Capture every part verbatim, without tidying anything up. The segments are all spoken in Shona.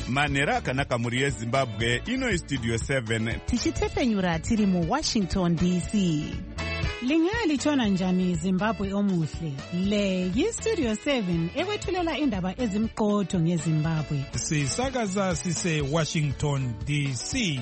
manhero akanaka muri yezimbabwe. Ino istudio seven tichitefenyura tiri muwashington D C. Lingalitshona njani Zimbabwe omuhle? Le yistudio seven ekwethulela indaba ezimqotho ngeZimbabwe. Sisakaza sise Washington D C.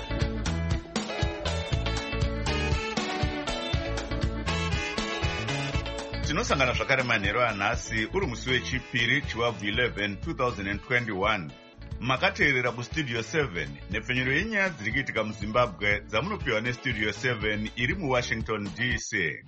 tinosangana zvakare manhero anhasi uri musi wechipiri chiwabvu eleven twenty twenty-one. Makateerera kustudio seven nepfenyuro yenyaya dziri kuitika muZimbabwe dzamunopiwa nestudio seven iri muWashington D C.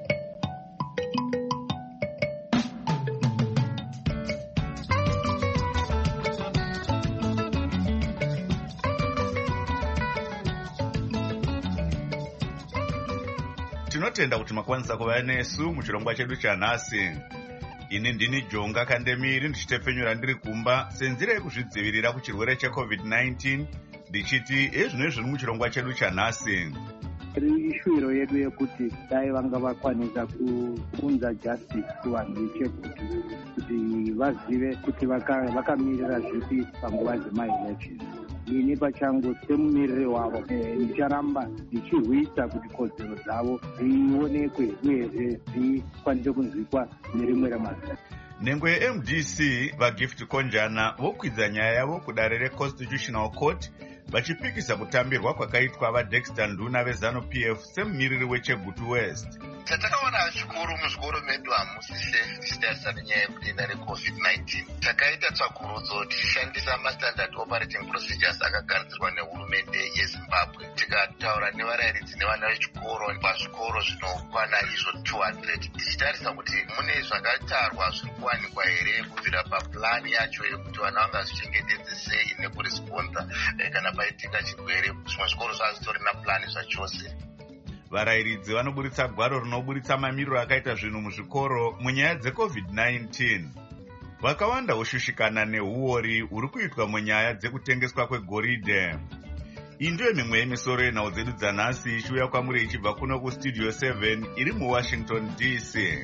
Tinotenda kuti makwanisa kuva nesu muchirongwa chedu chanhasi. Ini ndini Jonga Kandemiri ndichitefenyura ndiri kumba senzira yekuzvidzivirira kuchirwere checovid nineteen ndichiti ezvino zviri muchirongwa chedu chanhasi. Ishwiro yedu yekuti dai vanga vakwanisa kuunza justice kuvanhu vechegutu kuti vazive kuti vakamirira zvipi panguva dzemaelection. Ini pachangu semumiriri wavo ndicharamba ndichirwisa kuti kodzero dzavo dzionekwe uyezve dzikwanise kunzwikwa nerimwe ramazita. Nhengo ye-M D C vaGift Konjana vokwidza nyaya yavo kudare reConstitutional Court vachipikisa kutambirwa kwakaitwa vaDexter Nduna veZanu-P F semumiriri weChegutu West. Tatakaona zvikuru muzvikoro medu hamusi safe tichitarisa nenyaya yekudenda recovid nineteen. Takaita tsvakurudzo tichishandisa mastandard operating procedures akagadzirwa nehurumende yeZimbabwe. Tikataura nevarayiridzi nevana vechikoro pazvikoro zvinokwana izvo two hundred. Tichitarisa kuti mune zvakatarwa zviri kuwanikwa here kubvira papulani yacho yekuti vana vangazvichengetedze sei nekuresponda kana paitika chirwere. Zvimwe zvikoro zvazvitorina pulani zvachose. Varayiridzi vanoburitsa gwaro rinoburitsa mamiriro akaita zvinhu muzvikoro munyaya dzecovid nineteen. Vakawanda voshushikana neuori huri kuitwa munyaya dzekutengeswa kwegoridhe. Iyi ndiyo mimwe yemisoro yenhau dzedu dzanhasi ichiuya kwamuri ichibva kuno kustudio seven iri muWashington D C.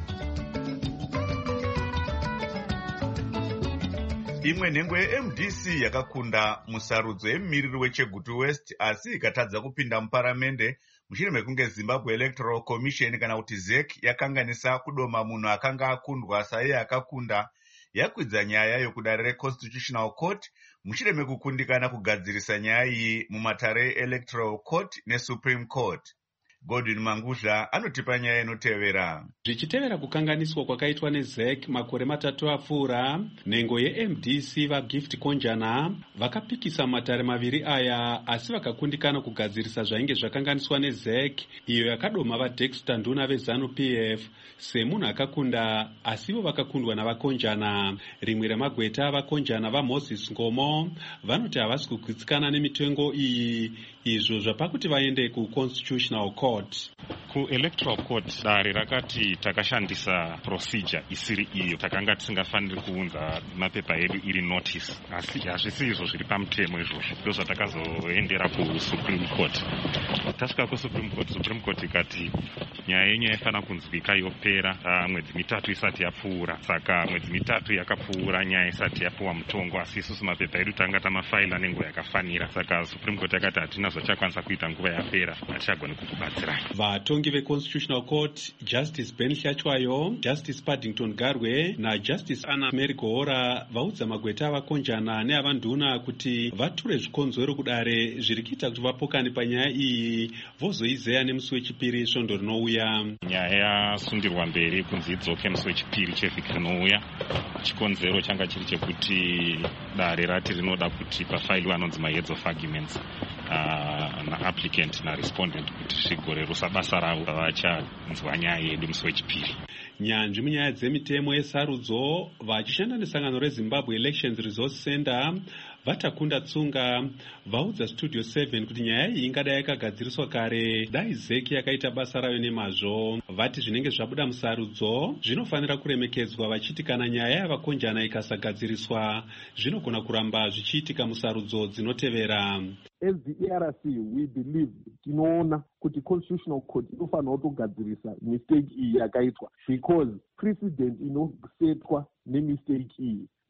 Imwe nhengo ye-M D C yakakunda musarudzo yemumiriri weChegutu West asi ikatadza kupinda muparamende mushure mekunge Zimbabwe Electoral Commission kana kuti Z E C yakanganisa kudoma munhu akanga akundwa saiye akakunda yakwidza nyaya yokudare reConstitutional Court mushure mekukundikana kugadzirisa nyaya iyi mumatare eElectoral Court neSupreme Court. Godwin Manguzha anotipa nyaya inotevera. Zvichitevera kukanganiswa kwakaitwa neZ E C makore matatu apfuura, nhengo ye-M D C vaGift Konjana vakapikisa matare maviri aya asi vakakundikana kugadzirisa zvainge zvakanganiswa neZ E C iyo yakadoma vaDexter Nduna veZanu-P F semunhu akakunda asivo vakakundwa navakonjana. Rimwe ramagweta avakonjana vaMoses Ngomo vanoti havasi kugwitsikana nemitengo iyi, izvo zvapakuti vaende kuConstitutional Court. Ku-Electoral Court dare rakati takashandisa procedure isiri iyo, takanga tisingafaniri kuunza mapepa edu iri notice, asi hazvisi izvo zviri pamutemo izvozvo. Ndozvatakazoendera kuSupreme Court. Tasvika kuSupreme Court, Supreme Court ikati nyaya yenyu yaifana kunzwika yopera mwedzi mitatu isati yapfuura. Saka mwedzi mitatu yakapfuura nyaya isati yapuwa mutongo, asi isusu mapepa edu tanga tamafaila nenguva yakafanira. Saka Supreme Court yakati hatina zvachakwanisa kuita nguva yapera, hatichagoni kukubatsira. Vatongi veConstitutional Court Justice Ben Hlachwayo, Justice Paddington Garwe naJustice Anna Mary Gohora vaudza magweta avakonjana neavanduna kuti vature zvikonzero kudare zviri kuita kuti vapokane panyaya iyi vozoizeya nemusi wechipiri svondo rinouya. Nyaya yasundirwa mberi kunzi idzoke musi wechipiri chevhiki rinouya. Chikonzero changa chiri chekuti dare rati rinoda kuti pafailiwe anonzi maheads of arguments uh, naapplicant narespondent kuti zvigorerusa basa ravo vachanzwa nyaya yedu musi wechipiri. Nyanzvi munyaya dzemitemo yesarudzo vachishanda nesangano reZimbabwe Elections Resource Center vatakunda tsunga vaudza studio seven kuti nyaya iyi ingadai yakagadziriswa kare dai Z E C yakaita basa rayo nemazvo. Vati zvinenge zvabuda musarudzo zvinofanira kuremekedzwa vachiti kana nyaya yavakonjana ikasagadziriswa zvinogona kuramba zvichiitika musarudzo dzinotevera. As the E R C we believe tinoona kuti Constitutional Court inofanira kutogadzirisa mistake iyi yakaitwa because precedent inosetwa nemistake iyi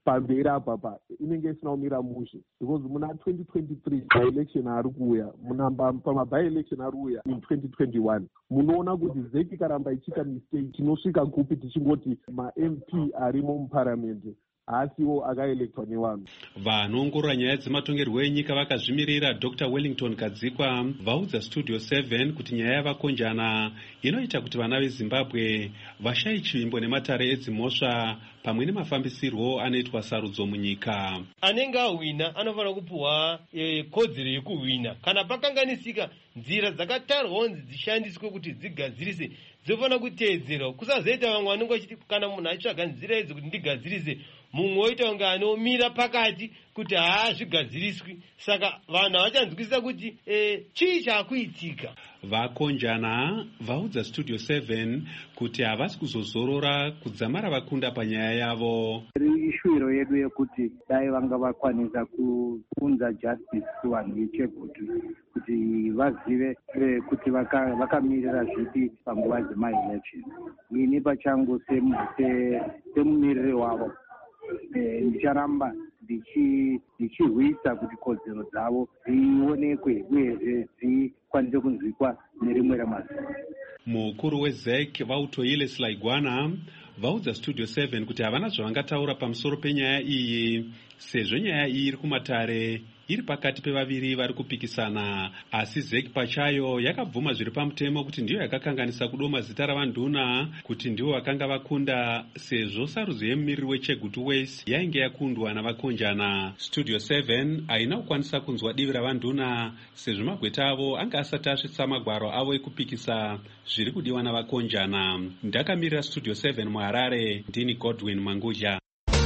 pamberi apa pa inenge isina kumira mushe because muna twenty twenty-three by-election ari kuuya muna pama-by-election ari kuuya in twenty twenty-one munoona kuti zeki karamba ichiita mistake tinosvika kupi tichingoti ma-M P arimo muparamendi haasiwo akaelektwa nevanhu. Vanoongorora nyaya dzematongerwo enyika vakazvimirira Dr Wellington Kadzikwa vaudza Studio seven kuti nyaya yavakonjana inoita kuti vana veZimbabwe vashaye chivimbo nematare edzimhosva pamwe nemafambisirwo anoitwa sarudzo munyika. Anenge awina anofanira kupuwa e, kodzero yekuwina. Kana pakanganisika nzira dzakatarwa kuti dzishandiswe kuti dzigadzirise dzofanira kuteedzerwa. Kusazoita vamwe vanenge vachiti kana munhu achitsvaga nzira idzi kuti ndigadzirise mumwe oita kunge anomira pakati kuti haazvigadziriswi. Saka vanhu havachanzwisisa kuti e, chii chaakuitika. Vakonjana vaudza Studio seven kuti havasi kuzozorora kudzamara vakunda panyaya yavo. Ishwiro yedu yekuti dai vanga vakwanisa kuunza justice kuvanhu veChegutu kuti vazive kuti vakamirira zvipi panguva dzema-election. Ini pachangu semumiriri wavo ndicharamba ndichirwisa kuti kodzero dzavo dzionekwe uyezve dzikwanise kunzwikwa nerimwe ramazuva. Mukuru weZEC Vautoile Slaigwana vaudza Studio seven kuti havana zvavangataura pamusoro penyaya iyi sezvo nyaya iyi iri kumatare iri pakati pevaviri vari kupikisana, asi ZEC pachayo yakabvuma zviri pamutemo kuti ndiyo yakakanganisa kudoma zita ravanduna kuti ndivo vakanga vakunda sezvo sarudzo yemumiriri weChegutu West yainge yakundwa navakonjana. Studio seven haina kukwanisa kunzwa divi ravanduna sezvo magweta avo anga asati asvitsa magwaro avo ekupikisa zviri kudiwa navakonjana. Ndakamirira Studio seven muHarare, ndini Godwin Mangudya.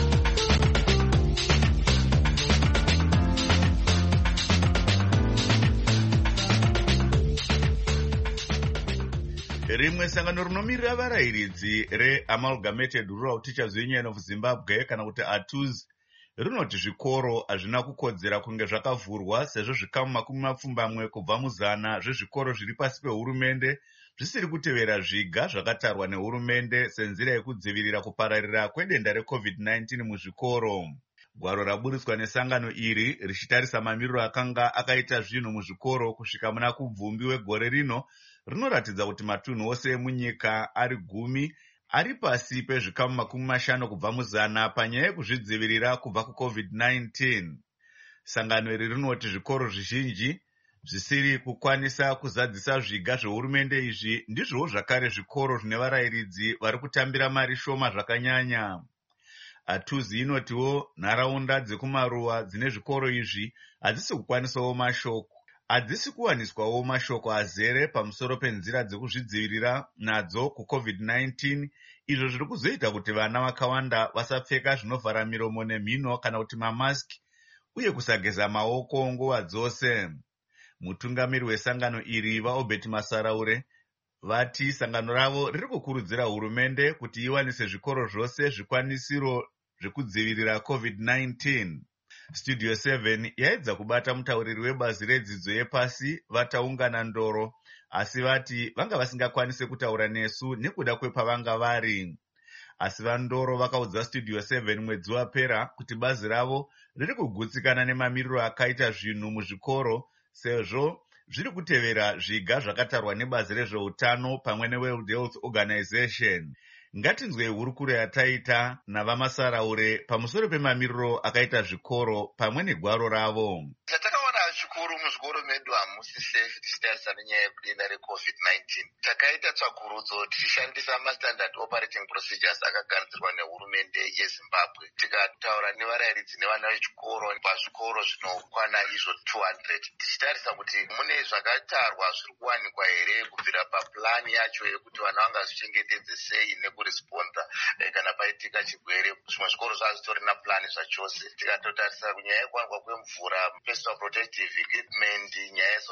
Rimwe sangano rinomirira varayiridzi re-Amalgamated Rural Teachers Union of Zimbabwe kana kuti A T U Z rinoti zvikoro hazvina kukodzera kunge zvakavhurwa sezvo zvikamu makumi mapfumbamwe kubva muzana zvezvikoro zviri pasi pehurumende zvisiri kutevera zviga zvakatarwa nehurumende senzira yekudzivirira kupararira kwedenda reCovid nineteen muzvikoro. Gwaro raburitswa nesangano iri richitarisa mamiriro akanga akaita zvinhu muzvikoro kusvika muna kubvumbi wegore rino rinoratidza kuti matunhu ose emunyika ari gumi ari pasi pezvikamu makumi mashanu kubva muzana panyaya yekuzvidzivirira kubva kuCovid nineteen. Sangano iri rinoti zvikoro zvizhinji zvisiri kukwanisa kuzadzisa zviga zvehurumende izvi ndizvowo zvakare zvikoro zvine varayiridzi vari kutambira mari shoma zvakanyanya. A T U Z inotiwo nharaunda dzekumaruwa dzine zvikoro izvi hadzisi kukwanisawo mashoko hadzisi kuwaniswawo mashoko azere pamusoro penzira dzekuzvidzivirira nadzo kuCovid nineteen, izvo zviri kuzoita kuti vana vakawanda vasapfeka zvinovhara miromo nemhino kana kuti mamaski uye kusageza maoko nguva dzose. Mutungamiri wesangano iri vaObert Masaraure vati sangano ravo riri kukurudzira hurumende kuti iwanise zvikoro zvose zvikwanisiro zvekudzivirira COVID nineteen. Studio seven yaedza kubata mutauriri webazi redzidzo yepasi vataungana ndoro, asi vati vanga vasingakwanise kutaura nesu nekuda kwepavanga vari. Asi vandoro vakaudza Studio seven mwedzi wapera kuti bazi ravo riri kugutsikana nemamiriro akaita zvinhu muzvikoro sezvo zviri kutevera zviga zvakatarwa nebazi rezveutano pamwe neWorld Health Organization. Ngatinzwe hurukuro yataita navamasaraure pamusoro pemamiriro akaita zvikoro pamwe negwaro ravo. Zvikuru muzvikoro medu hamusi safe tichitarisa nenyaya yekudenda reCovid nineteen. Takaita tsvakurudzo tichishandisa mastandard operating procedures akagadzirwa nehurumende yeZimbabwe. Tikataura nevarayiridzi nevana vechikoro pazvikoro zvinokwana izvo two hundred. Tichitarisa kuti mune zvakatarwa zviri kuwanikwa here kubvira papulani yacho yekuti vana vangazvichengetedze sei nekuresponda kana paitika chirwere. Zvimwe zvikoro zvazvitorina plani zvachose. Tikatotarisa kunyaya yekuwanikwa kwemvura, personal protective equipment, nyaya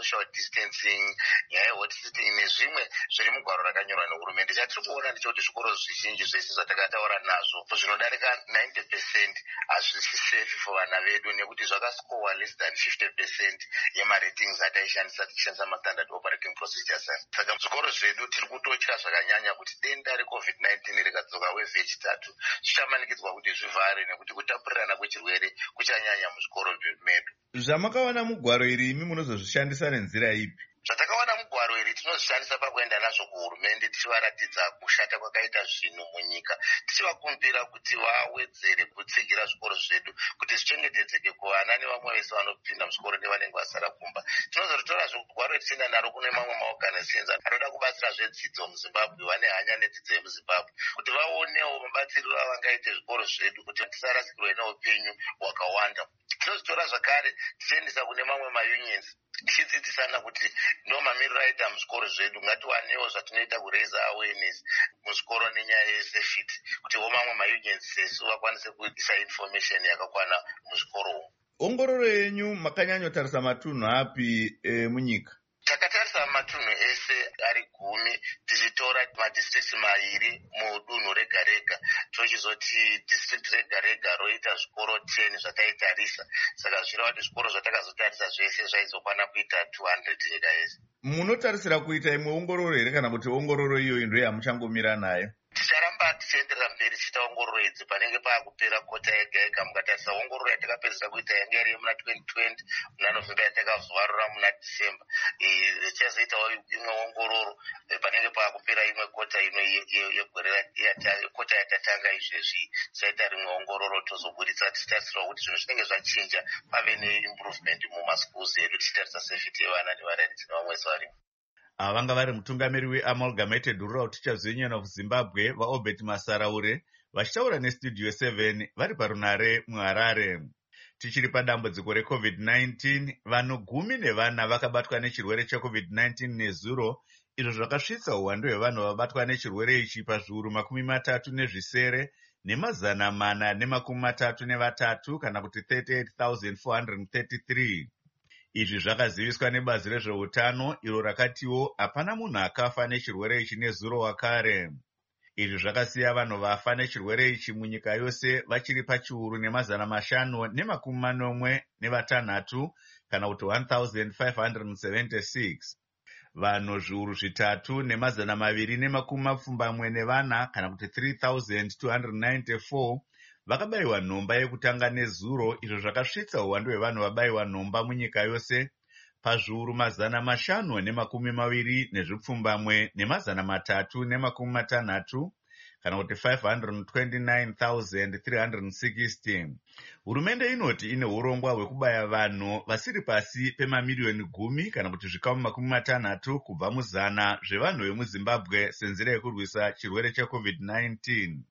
social distancing, nyaya yehot sitting nezvimwe zviri mugwaro rakanyorwa nehurumende. Chatiri kuona ndechekuti zvikoro zvizhinji zvese zvatakataura nazvo zvinodarika ninety percent hazvisi safe for vana vedu nekuti zvakascorewa less than fifty percent yemaratings ataishandisa tichishandisa mastandard operating procedures. Saka zvikoro zvedu tiri kutotya zvakanyanya kuti denda recovid nineteen rikadzoka weve yechitatu zvichamanikidzwa kuti zvivhare nekuti kutapurirana kwechirwere kuchanyanya muzvikoro medu. Zvamakawana mugwaro iri imi munozozvishandisa nenzira ipi? Zvatakawana mugwaro iri tinozvishandisa pakuenda nazvo kuhurumende tichivaratidza kushata kwakaita zvinhu munyika, tichivakumbira kuti vawedzere kutsigira zvikoro zvedu kuti zvichengetedzeke kuvana nevamwe vese vanopinda muzvikoro nevanenge vasara kumba. Tinozotora zvogwaro tichienda naro kune mamwe maorganizations anoda kubatsira zvedzidzo muZimbabwe, vane hanya nedzidzo yemuZimbabwe, kuti vaonewo mabatsiriro avangaite zvikoro zvedu kuti tisarasikirwe neupenyu hwakawanda. Tinozotora zvakare tichiendesa kune mamwe maunions tichidzidzisana kuti ndo mamiriro aita muzvikoro zvedu, ngatiwanewo zvatinoita kuraise awareness muzvikoro nenyaya yesafety kuti wo mamwe maunions sesu vakwanise kuisa information yakakwana muzvikoro. Ongororo yenyu makanyanyotarisa matunhu api e, munyika? Takatarisa matunhu ese ari gumi tichitora madistrict mairi mudunhu rega rega, tochizoti district rega rega roita zvikoro ten zvataitarisa. Saka zvirava kuti zvikoro zvatakazotarisa zvese zvaizokwana kuita two hundred nyika yese. Munotarisira kuita imwe ongororo here kana kuti ongororo iyoyo ndiyo yamuchangomira nayo? Ticharamba tichienderera mberi tichiita ongororo idzi panenge paakupera kota yega yega. Mukatarisa ongororo yatakapedzisa kuita yanga iri muna twenty twenty muna November yatakazovarura muna December. Tichazoitawo imwe ongororo panenge paakupera imwe kota imwe yegore kota yatatanga izvezvi. Tichaita rimwe ongororo tozobuditsa tichitarisirawo kuti zvinhu zvinenge zvachinja pave neimprovement mumaschools edu tichitarisa safety yevana nevararidzi nevamwe vese varimo. Ava vanga vari mutungamiri weAmalgamated Rural Teachers Union of Zimbabwe vaObert Masaraure vachitaura nestudio seven vari parunare muHarare. Tichiri padambudziko recovid nineteen, vanhu gumi nevana vakabatwa nechirwere checovid nineteen nezuro, izvo zvakasvitsa uwandu hwevanhu vabatwa nechirwere ichi pazviuru makumi matatu nezvisere nemazana mana nemakumi matatu nevatatu kana kuti thirty-eight thousand four hundred thirty-three. Izvi zvakaziviswa nebazi rezveutano iro rakatiwo hapana munhu akafa nechirwere ichi nezuro wakare. Izvi zvakasiya vanhu vafa nechirwere ichi munyika yose vachiri pachiuru nemazana mashanu nemakumi manomwe nevatanhatu kana kuti one thousand five hundred seventy-six. Vanhu zviuru zvitatu nemazana maviri nemakumi mapfumbamwe nevana kana kuti three thousand two hundred ninety-four vakabayiwa nhomba yekutanga nezuro, izvo zvakasvitsa uwandu hwevanhu vabayiwa nhomba munyika yose pazviuru mazana mashanu nemakumi maviri nezvipfumbamwe nemazana matatu nemakumi matanhatu kana kuti five hundred twenty-nine thousand three hundred sixty. Hurumende inoti ine urongwa hwekubaya vanhu vasiri pasi pemamiliyoni gumi kana kuti zvikamu makumi matanhatu kubva muzana zvevanhu vemuZimbabwe senzira yekurwisa chirwere checovid nineteen.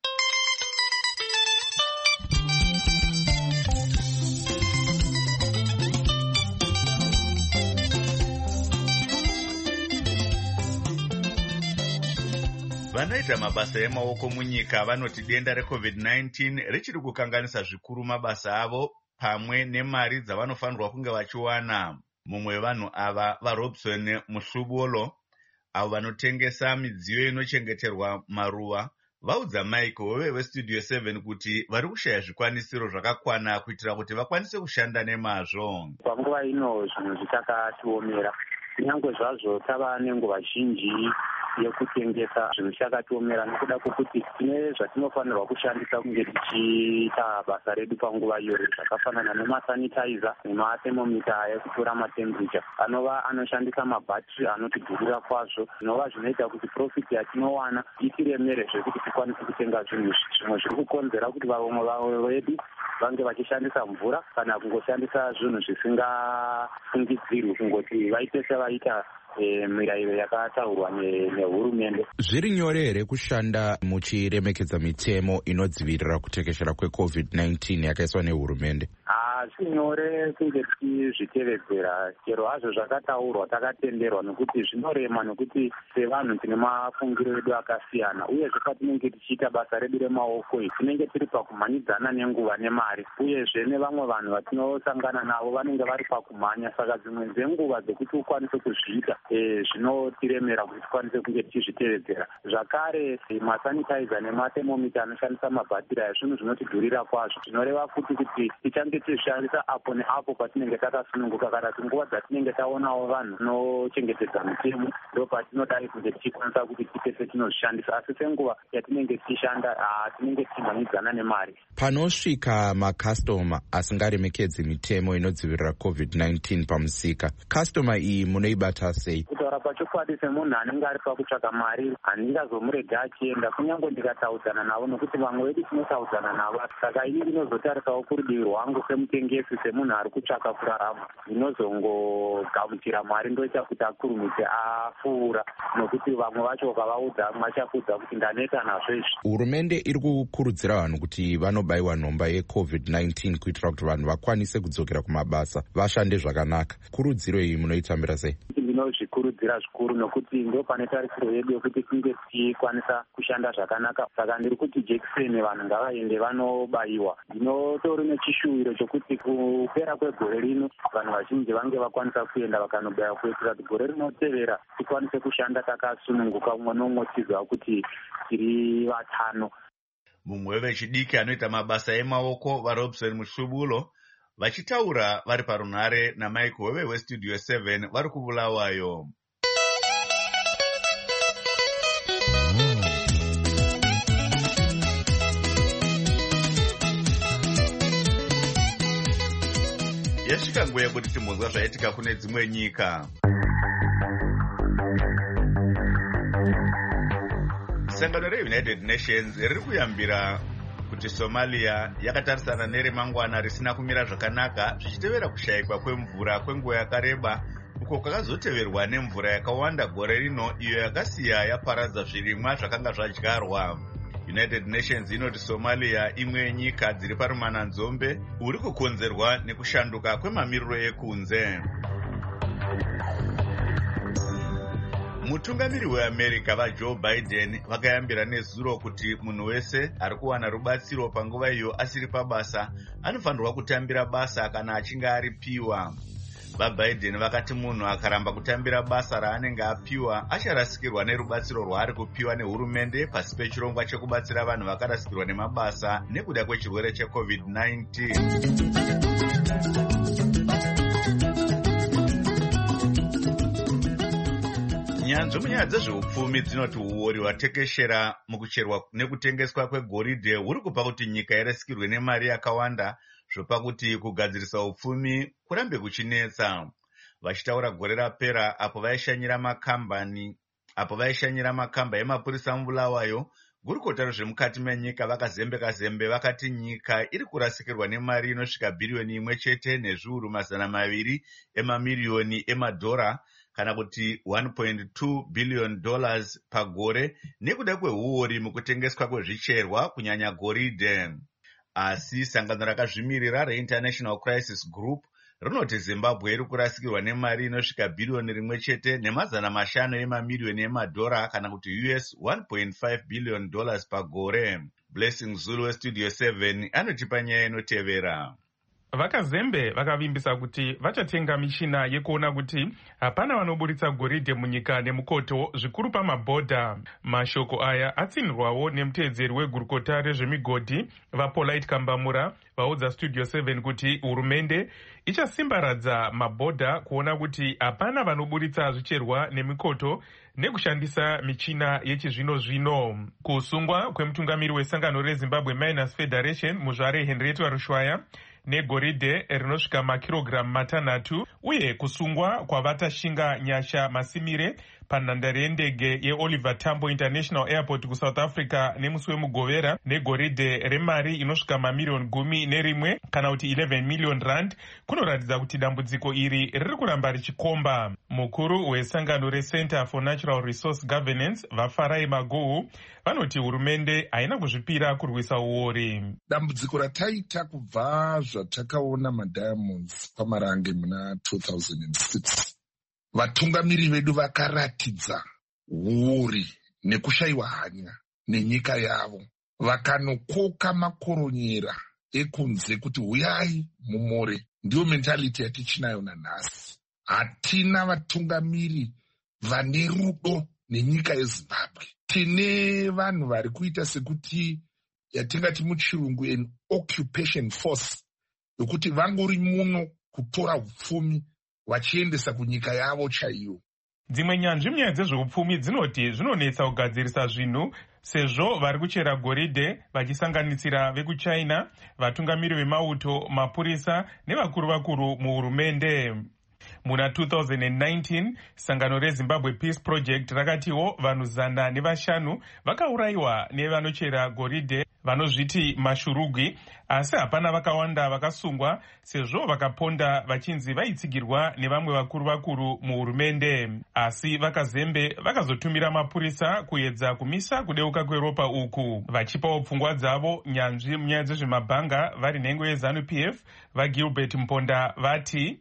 Vanoita mabasa emaoko munyika vanoti denda recovid nineteen richiri kukanganisa zvikuru mabasa avo pamwe nemari dzavanofanirwa kunge vachiwana. Mumwe wevanhu ava vaRobson Muhlubolo, avo vanotengesa midziyo inochengeterwa maruva, vaudza Mike Hove westudio seven kuti vari kushaya zvikwanisiro zvakakwana kuitira kuti vakwanise kushanda nemazvo. Panguva ino zvinhu zvichakatiomera, kunyange zvazvo tava nenguva zhinji yekutengesa zvinhu zvakatiomera nekuda kwokuti tine zvatinofanirwa kushandisa kunge tichiita basa redu panguva iyoyo, zvakafanana nemasanitizer nemathermometer ekutora matemperature anova anoshandisa mabhatiri anotidhurira kwazvo, zvinova zvinoita kuti profit yatinowana itiremere zvekuti tikwanise kutenga zvinhu zvimwe zviri kukonzera kuti vamwe vavo vedu vange vachishandisa mvura kana kungoshandisa zvinhu zvisingafungidzirwi kungoti vaite sevaita E, mirayiro yakataurwa nehurumende. Zviri nyore here kushanda muchiremekedza mitemo inodzivirira kutekeshera kwecovid nineteen yakaiswa nehurumende? Ah, hasi nyore kunge tichizvitevedzera, chero hazvo zvakataurwa takatenderwa, nokuti zvinorema, nokuti sevanhu tine mafungiro edu akasiyana, uyezve patinenge tichiita basa redu remaoko iyi tinenge tiri pakumhanyidzana nenguva nemari, uyezve nevamwe vanhu vatinosangana navo vanenge vari pakumhanya. Saka dzimwe dzenguva dzekuti ukwanise kuzviita zvinotiremera kuti tikwanise kunge tichizvitevedzera. Zvakare masanitizer nematemomita anoshandisa mabhatiri aya zvinhu zvinotidhurira kwazvo, zvinoreva futi kuti tichange tichizvishandisa apo neapo patinenge takasununguka, kana kuti nguva dzatinenge taonawo vanhu vanochengetedza mitemo ndo patinodai kunge tichikwanisa kuti tipese tinozvishandisa, asi senguva yatinenge tichishanda tinenge tichimhanyidzana nemari. Panosvika makastoma asingaremekedzi mitemo inodzivirira covid nineteen pamusika, kastoma iyi munoibata sei? Kutaura pachokwadi semunhu anenge ari pakutsvaka mari handingazomurega achienda kunyange ndikataudzana navo, nokuti vamwe vedu tinotaudzana navo. Saka ini ndinozotarisawo kurudivi rwangu semutengesi, semunhu ari kutsvaka kurarama, ndinozongogamuchira mari ndoita kuti akurumidze apfuura, nokuti vamwe vacho ukavaudza machakuudza kuti ndaneta nazvo izvi. Hurumende iri kukurudzira vanhu kuti vanobayiwa nhomba yecovid nineteen kuitira kuti vanhu vakwanise kudzokera kumabasa vashande zvakanaka. Kurudziro iyi munoitambira sei? Ndinozvikurudzira zvikuru, nokuti ndo pane tarisiro yedu yokuti tinge tichikwanisa kushanda zvakanaka. Saka ndiri kuti jekiseni vanhu ngavaende vanobayiwa. Ndinotori nechishuwiro chokuti kupera kwegore rino vanhu vazhinji vange vakwanisa kuenda vakanobayiwa, kuitira kuti gore rinotevera tikwanise kushanda takasununguka, umwe nomwe tiziva kuti tiri vatano. Mumwe wevechidiki anoita mabasa emaoko vaRobson Mushubulo vachitaura vari parunhare naMike Hove weStudio seven vari kuBulawayo. Yasvika nguva yekuti timbonzwa zvaitika kune dzimwe nyika. Sangano reUnited Nations riri kuyambira kuti Somalia yakatarisana neremangwana risina kumira zvakanaka zvichitevera kushayikwa kwemvura kwenguva yakareba, uko kwakazoteverwa nemvura yakawanda gore rino iyo yakasiya yaparadza zvirimwa zvakanga zvadyarwa. United Nations inoti Somalia imwe yenyika dziri parumananzombe uri kukonzerwa nekushanduka kwemamiriro ekunze. Mutungamiri weAmerica vaJoe Biden vakayambira nezuro kuti munhu wese ari kuwana rubatsiro panguva iyo asiri pabasa anofanirwa kutambira basa kana achinge aripiwa. VaBiden vakati munhu akaramba kutambira basa raanenge apiwa acharasikirwa nerubatsiro rwaari kupiwa nehurumende pasi pechirongwa chekubatsira vanhu vakarasikirwa nemabasa nekuda kwechirwere checovid nineteen. Nyanzvi munyaya dzezveupfumi dzinoti uori hwatekeshera mukucherwa nekutengeswa kwegoridhe huri kupa kuti nyika irasikirwe nemari yakawanda, zvopa kuti kugadzirisa upfumi kurambe kuchinetsa. Vachitaura gore rapera apo vaishanyira makambani apo vaishanyira makamba emapurisa muBulawayo, gurukota rezvemukati menyika vakazembeka zembe vakati nyika iri kurasikirwa nemari inosvika bhiriyoni imwe chete nezviuru mazana maviri emamiriyoni emadhora, kana kuti one point two billion dollars pagore, nekuda kweuori mukutengeswa kwezvicherwa kunyanya goridhe. Asi sangano rakazvimirira reInternational Crisis Group rinoti Zimbabwe iri kurasikirwa nemari inosvika bhiriyoni rimwe chete nemazana mashanu emamiriyoni emadhora, kana kuti U S one point five billion dollars pagore. Blessing Zulu weStudio seven anotipa nyaya inotevera. Vakazembe vakavimbisa kuti vachatenga mishina yekuona kuti hapana vanoburitsa goridhe munyika nemukoto zvikuru pamabhodha. Mashoko aya atsinirwawo nemuteedzeri wegurukota rezvemigodhi vaPolite Kambamura vaudza Studio seven kuti hurumende ichasimbaradza mabhodha kuona kuti hapana vanoburitsa zvicherwa nemikoto nekushandisa michina yechizvino zvino. Kusungwa kwemutungamiri wesangano reZimbabwe Miners Federation muzvare Henrietta Rushwaya negoridhe rinosvika makirogiramu matanhatu, uye kusungwa kwavatashinga nyasha masimire panhandare yendege yeoliver tambo international airport kuSouth Africa nemusi wemugovera negoridhe remari inosvika mamiliyoni gumi nerimwe kana kuti eleven million rand kunoratidza kuti dambudziko iri riri kuramba richikomba. Mukuru wesangano reCenter for Natural Resource Governance vafarai maguhu vanoti hurumende haina kuzvipira kurwisa uori. Dambudziko rataita kubva zvatakaona madiamonds pamarange muna two thousand six, vatungamiri vedu vakaratidza uori nekushayiwa hanya nenyika yavo, vakanokoka makoronyera ekunze kuti huyai mumore. Ndiyo mentality yatichinayo nanhasi. Hatina vatungamiri vane rudo nenyika yeZimbabwe. Tine vanhu vari kuita sekuti yatingati muchirungu an occupation force, yokuti vangori muno kutora upfumi vachiendesa kunyika yavo chaiyo. Dzimwe nyanzvi munyaya dzezveupfumi dzinoti zvinonetsa kugadzirisa zvinhu sezvo vari kuchera goridhe vachisanganisira vekuchina, vatungamiri vemauto, mapurisa nevakuru vakuru muhurumende. Muna two thousand nineteen, sangano reZimbabwe Peace Project rakatiwo vanhu zana nevashanu vakaurayiwa nevanochera goridhe vanozviti mashurugwi, asi hapana vakawanda vakasungwa sezvo vakaponda vachinzi vaitsigirwa nevamwe vakuru vakuru muhurumende. Asi vakazembe vakazotumira mapurisa kuedza kumisa kudeuka kweropa uku, vachipawo pfungwa dzavo nyanzvi munyaya dzezvemabhanga vari nhengo yeZanu P F vaGilbert Mponda vati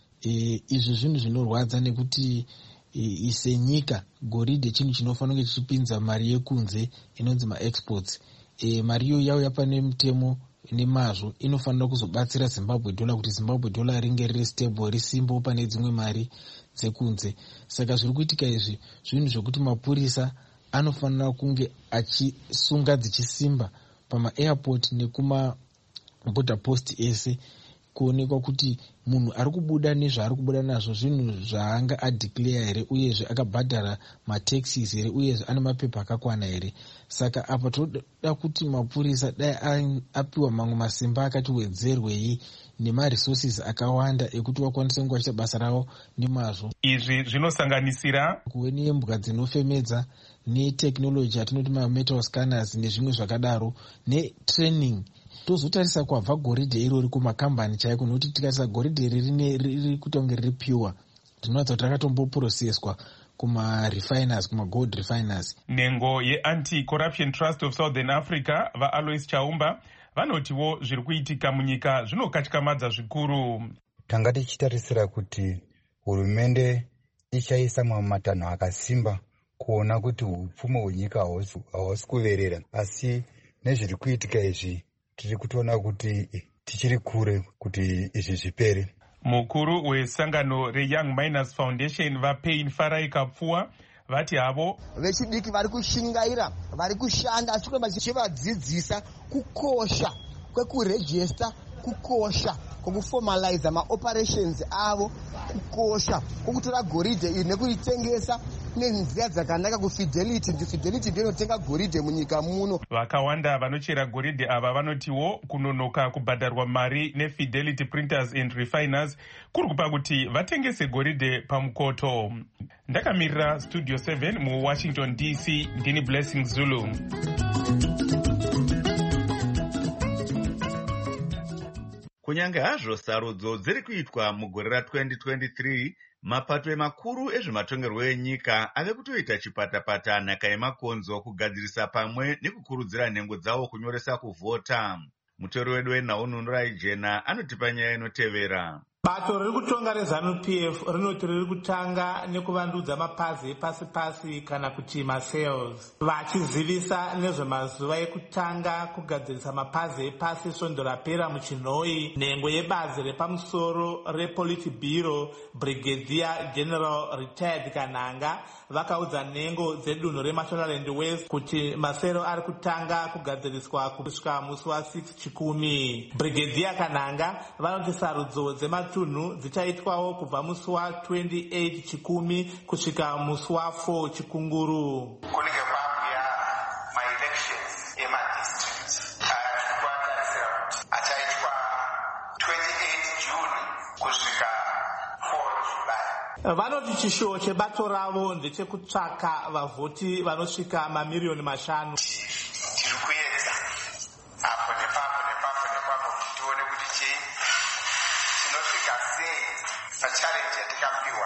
E, izvi zvinhu zvinorwadza nekuti e, senyika goridhe chinhu chinofanira kunge chichipinza mari yekunze inonzi maexports. E, mari iyo yauya pane mutemo nemazvo inofanira kuzobatsira Zimbabwe dollar kuti Zimbabwe dollar ringe riri stable, risimbo pane dzimwe mari dzekunze. Saka zviri kuitika izvi zvinhu zvokuti mapurisa anofanira kunge achisunga dzichisimba pama-airport nekuma border post ese, kuonekwa kuti munhu ari kubuda nezvaari kubuda nazvo zvinhu zvaanga adeclare here, uyezve akabhadhara mataxes here, uyezve ane mapepa akakwana here. Saka apa toda kuti mapurisa dai apiwa mamwe masimba akati wedzerwei nemaresources akawanda ekuti vakwanise kunge vachiita basa ravo nemazvo. Izvi zvinosanganisira kuve nembwa dzinofemedza, netechnology yatinoti mametal scanners nezvimwe zvakadaro, netraining. Tozotarisa kwabva goridhe irori kumakambani chaiko, nokuti tikarisa goridhe riri riri kuita kunge riri pure, tinoratidza kuti rakatomboprocesswa kuma-refiners, kuma-gold refiners. Nhengo ye-Anti-Corruption Trust of Southern Africa vaAlois Chaumba vanotiwo zviri kuitika munyika zvinokatyamadza zvikuru. Tanga tichitarisira kuti hurumende ichaisa mamwe matanho akasimba kuona kuti upfumi hwenyika hausi kuverera, asi nezviri kuitika izvi tiri kutoona kuti tichiri kure kuti izvi zvipere. Mukuru wesangano reYoung Miners Foundation vaPain Farai Kapfuwa vati havo vechidiki vari kushingaira, vari kushanda, asi kuramba chichivadzidzisa kukosha kwekurejista, kukosha kwekuformalize maoperations avo, kukosha kwokutora goridhe iri nekuritengesa nenzira dzakanaka kufidelity. Fidelity ndiyo inotenga goridhe munyika muno. Vakawanda vanochera goridhe ava vanotiwo kunonoka kubhadharwa mari neFidelity Printers and Refiners kuri kupa kuti vatengese goridhe pamukoto. Ndakamirira Studio seven muWashington D C, ndini Blessing Zulu. Kunyange hazvo sarudzo dziri kuitwa mugore ra-twenty twenty-three, mapato emakuru ezvematongerwo enyika ave kutoita chipatapata nhaka yemakonzo kugadzirisa pamwe nekukurudzira nhengo dzavo kunyoresa kuvhota. Mutori wedu weNhaununurai Jena anotipa nyaya inotevera. Bato riri kutonga reZanu P F rinoti riri kutanga nekuvandudza mapazi epasi pasi kana kuti masales, vachizivisa nezvemazuva ekutanga kugadzirisa mapazi epasi svondo rapera muchinhoi. Nhengo yebazi repamusoro rePolitburo Brigadier General Retired Kananga vakaudza nhengo dzedunhu reMashonaland West kuti masero ari kutanga kugadziriswa kusvika musi wa-six Chikumi. Brigadier Kananga vanoti sarudzo dzema tunhu dzichaitwawo kubva musi wa-twenty-eight Chikumi kusvika musi wa-four Chikunguru. Kunenge kwakuya ma-elections ema-district achikutarisira kuti achaitwa twenty-eight June kusvika four July. vanoti chishuwo chebato ravo ndechekutsvaka vavhoti vanosvika mamiriyoni mashanu. Tiri kuedza apo nepapo nepapo nepapo kuti tione kuti chii tinosvika sei pachalenji yatikapiwa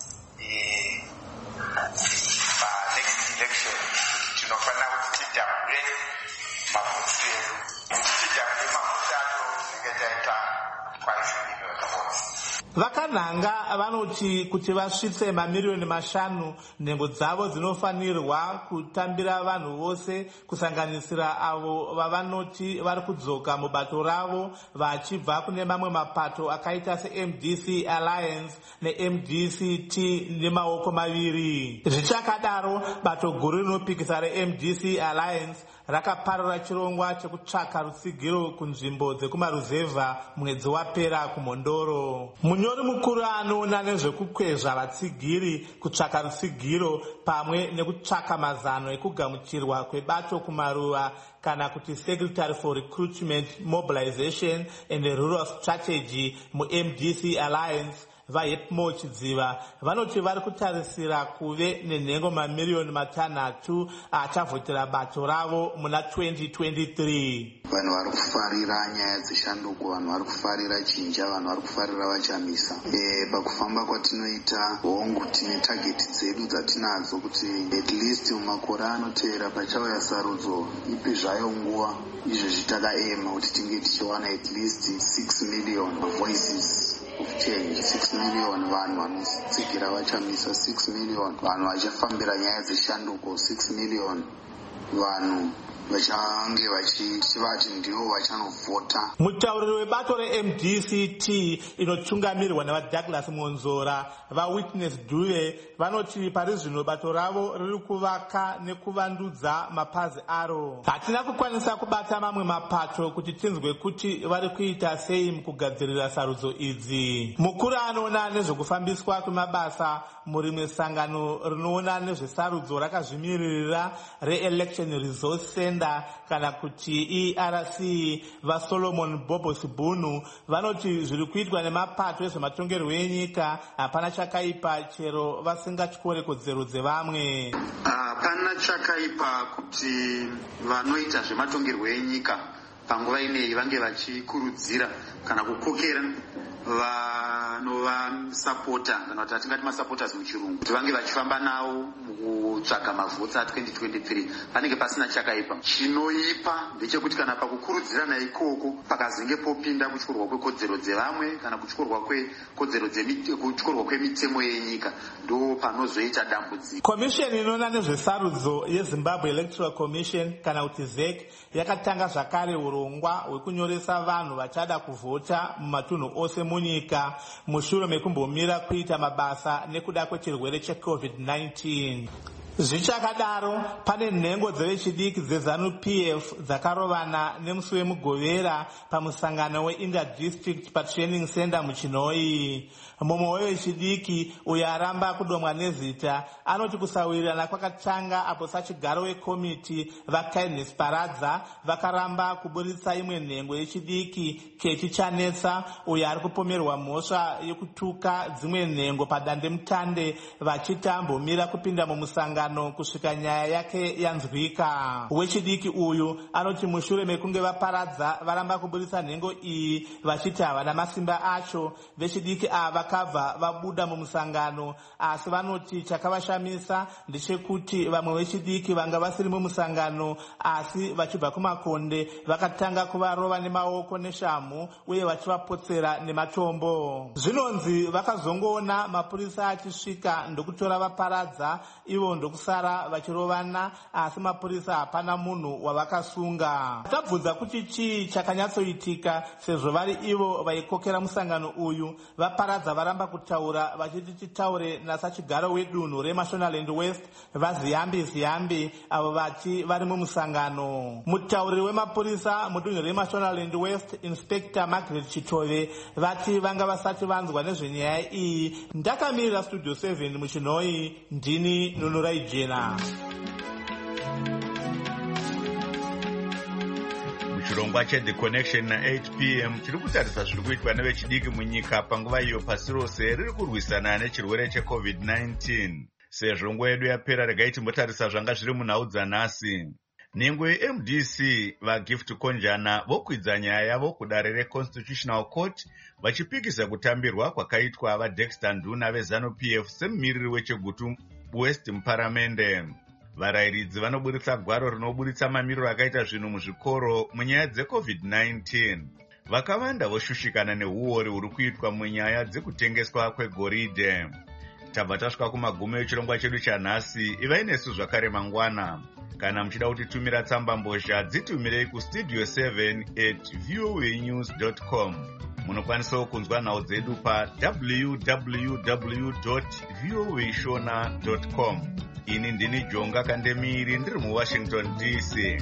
panext election. Tinofanira kuti tidhabhule mavhutsi edu, kuti tidhabhule mavhutsi acho tinenge taita twice million votes. Vakanhanga vanoti kuti vasvitse mamiriyoni mashanu, nhengo dzavo dzinofanirwa kutambira vanhu vose, kusanganisira avo vavanoti vari kudzoka mubato ravo vachibva kune mamwe mapato akaita se-M D C Alliance ne-M D C T nemaoko maviri. Zvichakadaro, bato guru rinopikisa re-M D C Alliance rakaparura chirongwa chekutsvaka rutsigiro kunzvimbo dzekumaruzevha mwedzi wapera kumhondoro. Munyori mukuru anoona nezvekukwezva vatsigiri kutsvaka rutsigiro pamwe nekutsvaka mazano ekugamuchirwa kwebato kumaruva kana kuti Secretary for Recruitment, Mobilization and Rural Strategy mu-M D C Alliance vaHepmo Chidziva vanoti vari kutarisira kuve nenhengo mamiriyoni matanhatu achavhotera bato ravo muna twenty twenty-three. Vanhu vari kufarira nyaya dzeshanduko, vanhu vari kufarira chinja, vanhu vari kufarira vachamisa. E, pakufamba kwatinoita hongu tine tageti dzedu dzatinadzo kuti at least mumakore anotevera pachauya sarudzo ipi zvayo nguva izvezvi takaema kuti tinge tichiwana at least six million voices of change, six million vanhu vanotsigira vachamisa, six million vanhu vachafambira nyaya dzeshanduko, six million vanhu vachange vachivati ndivo vachanovhota. Mutauriri webato re-M D C T inotsungamirwa navaDouglas Monzora vaWitness Duve vanoti pari zvino bato ravo riri kuvaka nekuvandudza mapazi aro. Hatina kukwanisa kubata mamwe mapato kuti tinzwe kuti vari kuita sei mukugadzirira sarudzo idzi. Mukuru anoona nezvekufambiswa kwemabasa murimwe sangano rinoona nezvesarudzo rakazvimiririra re-Election Resource Center kana kuti E R C vaSolomon Bobosibunu vanoti zviri kuitwa nemapato ezvematongerwo enyika hapana chakaipa chero vasingatyore kodzero dzevamwe. Hapana chakaipa kuti vanoita zvematongerwo enyika panguva ineyi vange vachikurudzira kana kukokera vanovasapota kana kuti atingati masupporters muchirungu kuti vange vachifamba navo mukutsvaga mavhotsi a twenty twenty-three panenge pasina chakaipa. Chinoipa ndechekuti kana pakukurudzirana ikoko pakazenge popinda kutyorwa kwekodzero dzevamwe kana kutyorwa kwekodzero kutyorwa kwemitemo yenyika ndo panozoita dambudziko. Komisheni inoona nezvesarudzo yeZimbabwe Electoral Commission kana kuti Z E C yakatanga zvakare urongwa hwekunyoresa vanhu vachada kuvhota mumatunhu ose munyika mushure mekumbomira kuita mabasa nekuda kwechirwere cheCovid nineteen. Zvichakadaro, pane nhengo dzevechidiki dzeZANU P F dzakarovana nemusi wemugovera pamusangano weInter-District paTraining Center muChinoi. Mumwe wevechidiki uyo aramba kudomwa nezita anoti kusawirirana kwakatanga apo sachigaro wekomiti vaKindness Paradza vakaramba kuburitsa imwe nhengo yechidiki Keti Chanetsa uyo ari kupomerwa mhosva yekutuka dzimwe nhengo padandemutande vachitambomira kupinda mumusangano kusvika nyaya yake yanzwika. Wechidiki uyu anoti mushure mekunge vaparadza varamba kuburitsa nhengo iyi vachiti havana masimba acho, vechidiki ava vakabva vabuda mumusangano, asi vanoti chakavashamisa ndechekuti vamwe vechidiki vanga vasiri mumusangano asi vachibva kumakonde vakatanga kuvarova nemaoko neshamhu uye vachivapotsera nematombo. Zvinonzi vakazongoona mapurisa achisvika ndokutora vaparadza ivo ndokusara vachirovana, asi mapurisa hapana munhu wavakasunga. Tabvunza kuti chii chakanyatsoitika sezvo vari ivo vaikokera musangano uyu. Vaparadza varamba kutaura vachiti titaure nasachigaro wedunhu reMashonaland West vaZiyambi Ziyambi avo vati vari mumusangano. Mutauriri wemapurisa mudunhu reMashonaland West Inspector Margaret Chitove vati vanga vasati vanzwa nezvenyaya iyi. Ndakamirira Studio seven muChinoi, ndini Nunurai Jena. chirongwa cheThe Connection na-eight p m chiri kutarisa zviri kuitwa nevechidiki munyika panguva iyo pasi rose riri kurwisana nechirwere checovid nineteen. Sezvo nguva yedu yapera, regai timbotarisa zvanga zviri munhau dzanhasi. Nhengo ye-M D C vaGift Konjana vokwidza nyaya yavo kudare reConstitutional Court vachipikisa kutambirwa kwakaitwa vaDexter Nduna veZanu-P F semumiriri weChegutu West muparamende. Varayiridzi vanoburitsa gwaro rinoburitsa mamiriro akaita zvinhu muzvikoro munyaya dzecovid nineteen. Vakawanda voshushikana neuori huri kuitwa munyaya dzekutengeswa kwegoridhe. Tabva tasvika kumagumo echirongwa chedu chanhasi. Ivai nesu zvakare mangwana. Kana muchida kutitumira tsamba mbozha, dzitumirei kustudio seven at voanews dot com. Munokwanisawo kunzwa nhau dzedu pa w w w dot voa shona dot com. Ini ndini Jonga Kandemiri ndiri muWashington D C.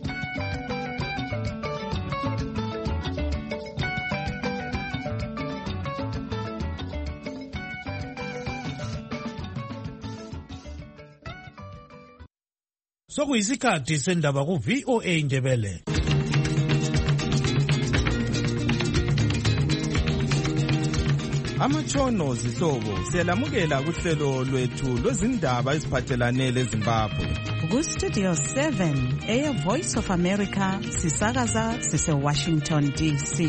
Sokuyisikhathi sendaba ku V O A Ndebele. Amatshono zihlobo siyalamukela kuhlelo lwethu lwezindaba eziphathelane leZimbabwe. Ku Studio seven eya Voice of America sisakaza sise Washington D C.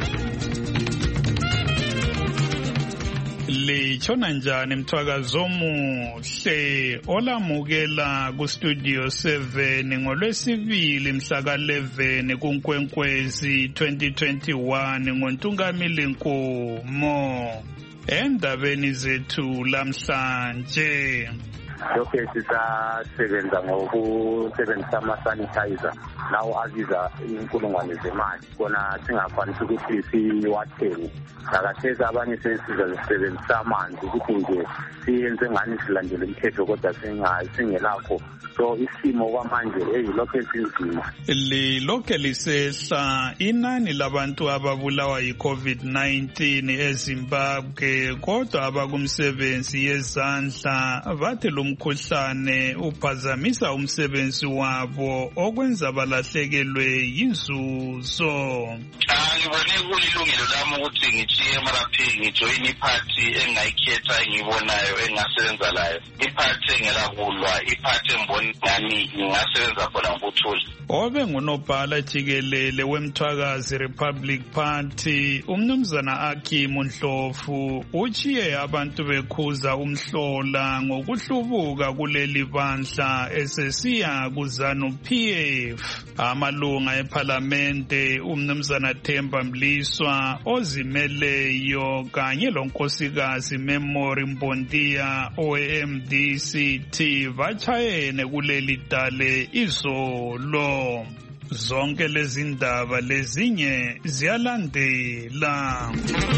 Litshona njani mthwakazo omuhle olamukela ku Studio seven ngolwesibili mhla ka eleven kuNkwenkwezi twenty twenty-one ngoNtungamili Nkomo. Endabeni zethu lamhlanje lokho sisasebenza ngokusebenzisa ama-sanitizer lawo abiza inkulungwane zemali kona singakwanisi ukuthi siwathenge. Nakathesi abanye sesizazisebenzisa amanzi ukuthi nje siyenze ngani silandele imithetho kodwa singelakho. So isimo kwamanje eyilokho esinzima. Lilokho lisehla inani labantu ababulawa yi-COVID nineteen eZimbabwe, kodwa abakumsebenzi yezandla bathi lo mkhuhlane uphazamisa umsebenzi wabo okwenza balahlekelwe yinzuzo. Ngibone kulilungelo lami ukuthi ngichiye emaraphi ngijoyine iphathi engayikhetha engibonayo engasebenza layo. Iphathi engelakulwa, iphathi embona ngani ngingasebenza khona ngokuthula. Obe ngunobhala jikelele wemthwakazi Republic Party umnumzana Akim Ndlovu uchiye abantu bekhuza umhlola ngokuhlubuka kuleli bandla esesiya kuZanu-P F. Amalunga eParlamente umnumzana Themba Mliswa ozimeleyo kanye lonkosikazi Memory Mbondiya owe-M D C T bachayene kuleli dale izolo. Zonke lezi ndaba lezinye ziyalandela.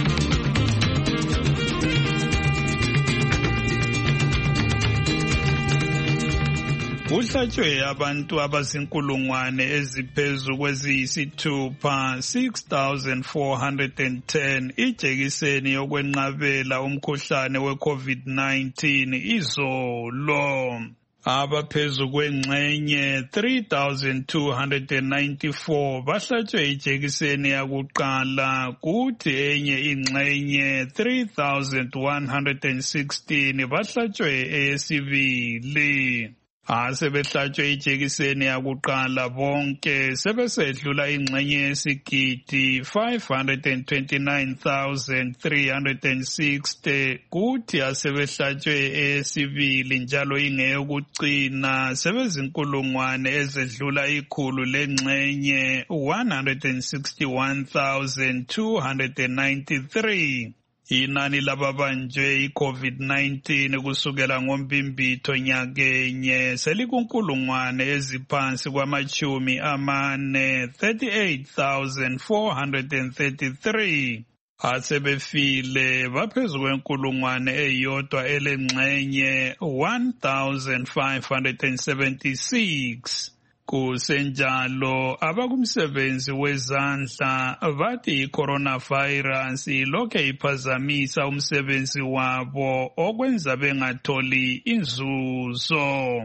Kuhlatshwe abantu abazinkulungwane eziphezu kweziyisithupha six thousand four hundred ten ijekiseni yokwenqabela umkhuhlane we-COVID nineteen izolo. Abaphezu kwengxenye three thousand two hundred ninety-four bahlatshwe ijekiseni yakuqala, kuthi enye ingxenye three thousand one hundred sixteen bahlatshwe eyesibili. Asebehlatshwe ijekiseni yakuqala bonke sebesedlula ingxenye yesigidi five hundred twenty-nine thousand three hundred sixty, kuthi asebehlatshwe eyesibili njalo ingeyokucina sebezinkulungwane ezedlula ikhulu lengxenye one hundred sixty-one thousand two hundred ninety-three. Inani lababanjwe i-COVID nineteen kusukela ngoMbimbitho nyakenye selikunkulungwane eziphansi kwamachumi amane thirty-eight thousand four hundred thirty-three. Asebefile baphezu kwenkulungwane eyodwa elengxenye one thousand five hundred seventy-six. Kusenjalo abakumsebenzi wezandla bathi i-coronavirus lokhe iphazamisa umsebenzi wabo okwenza bengatholi inzuzo.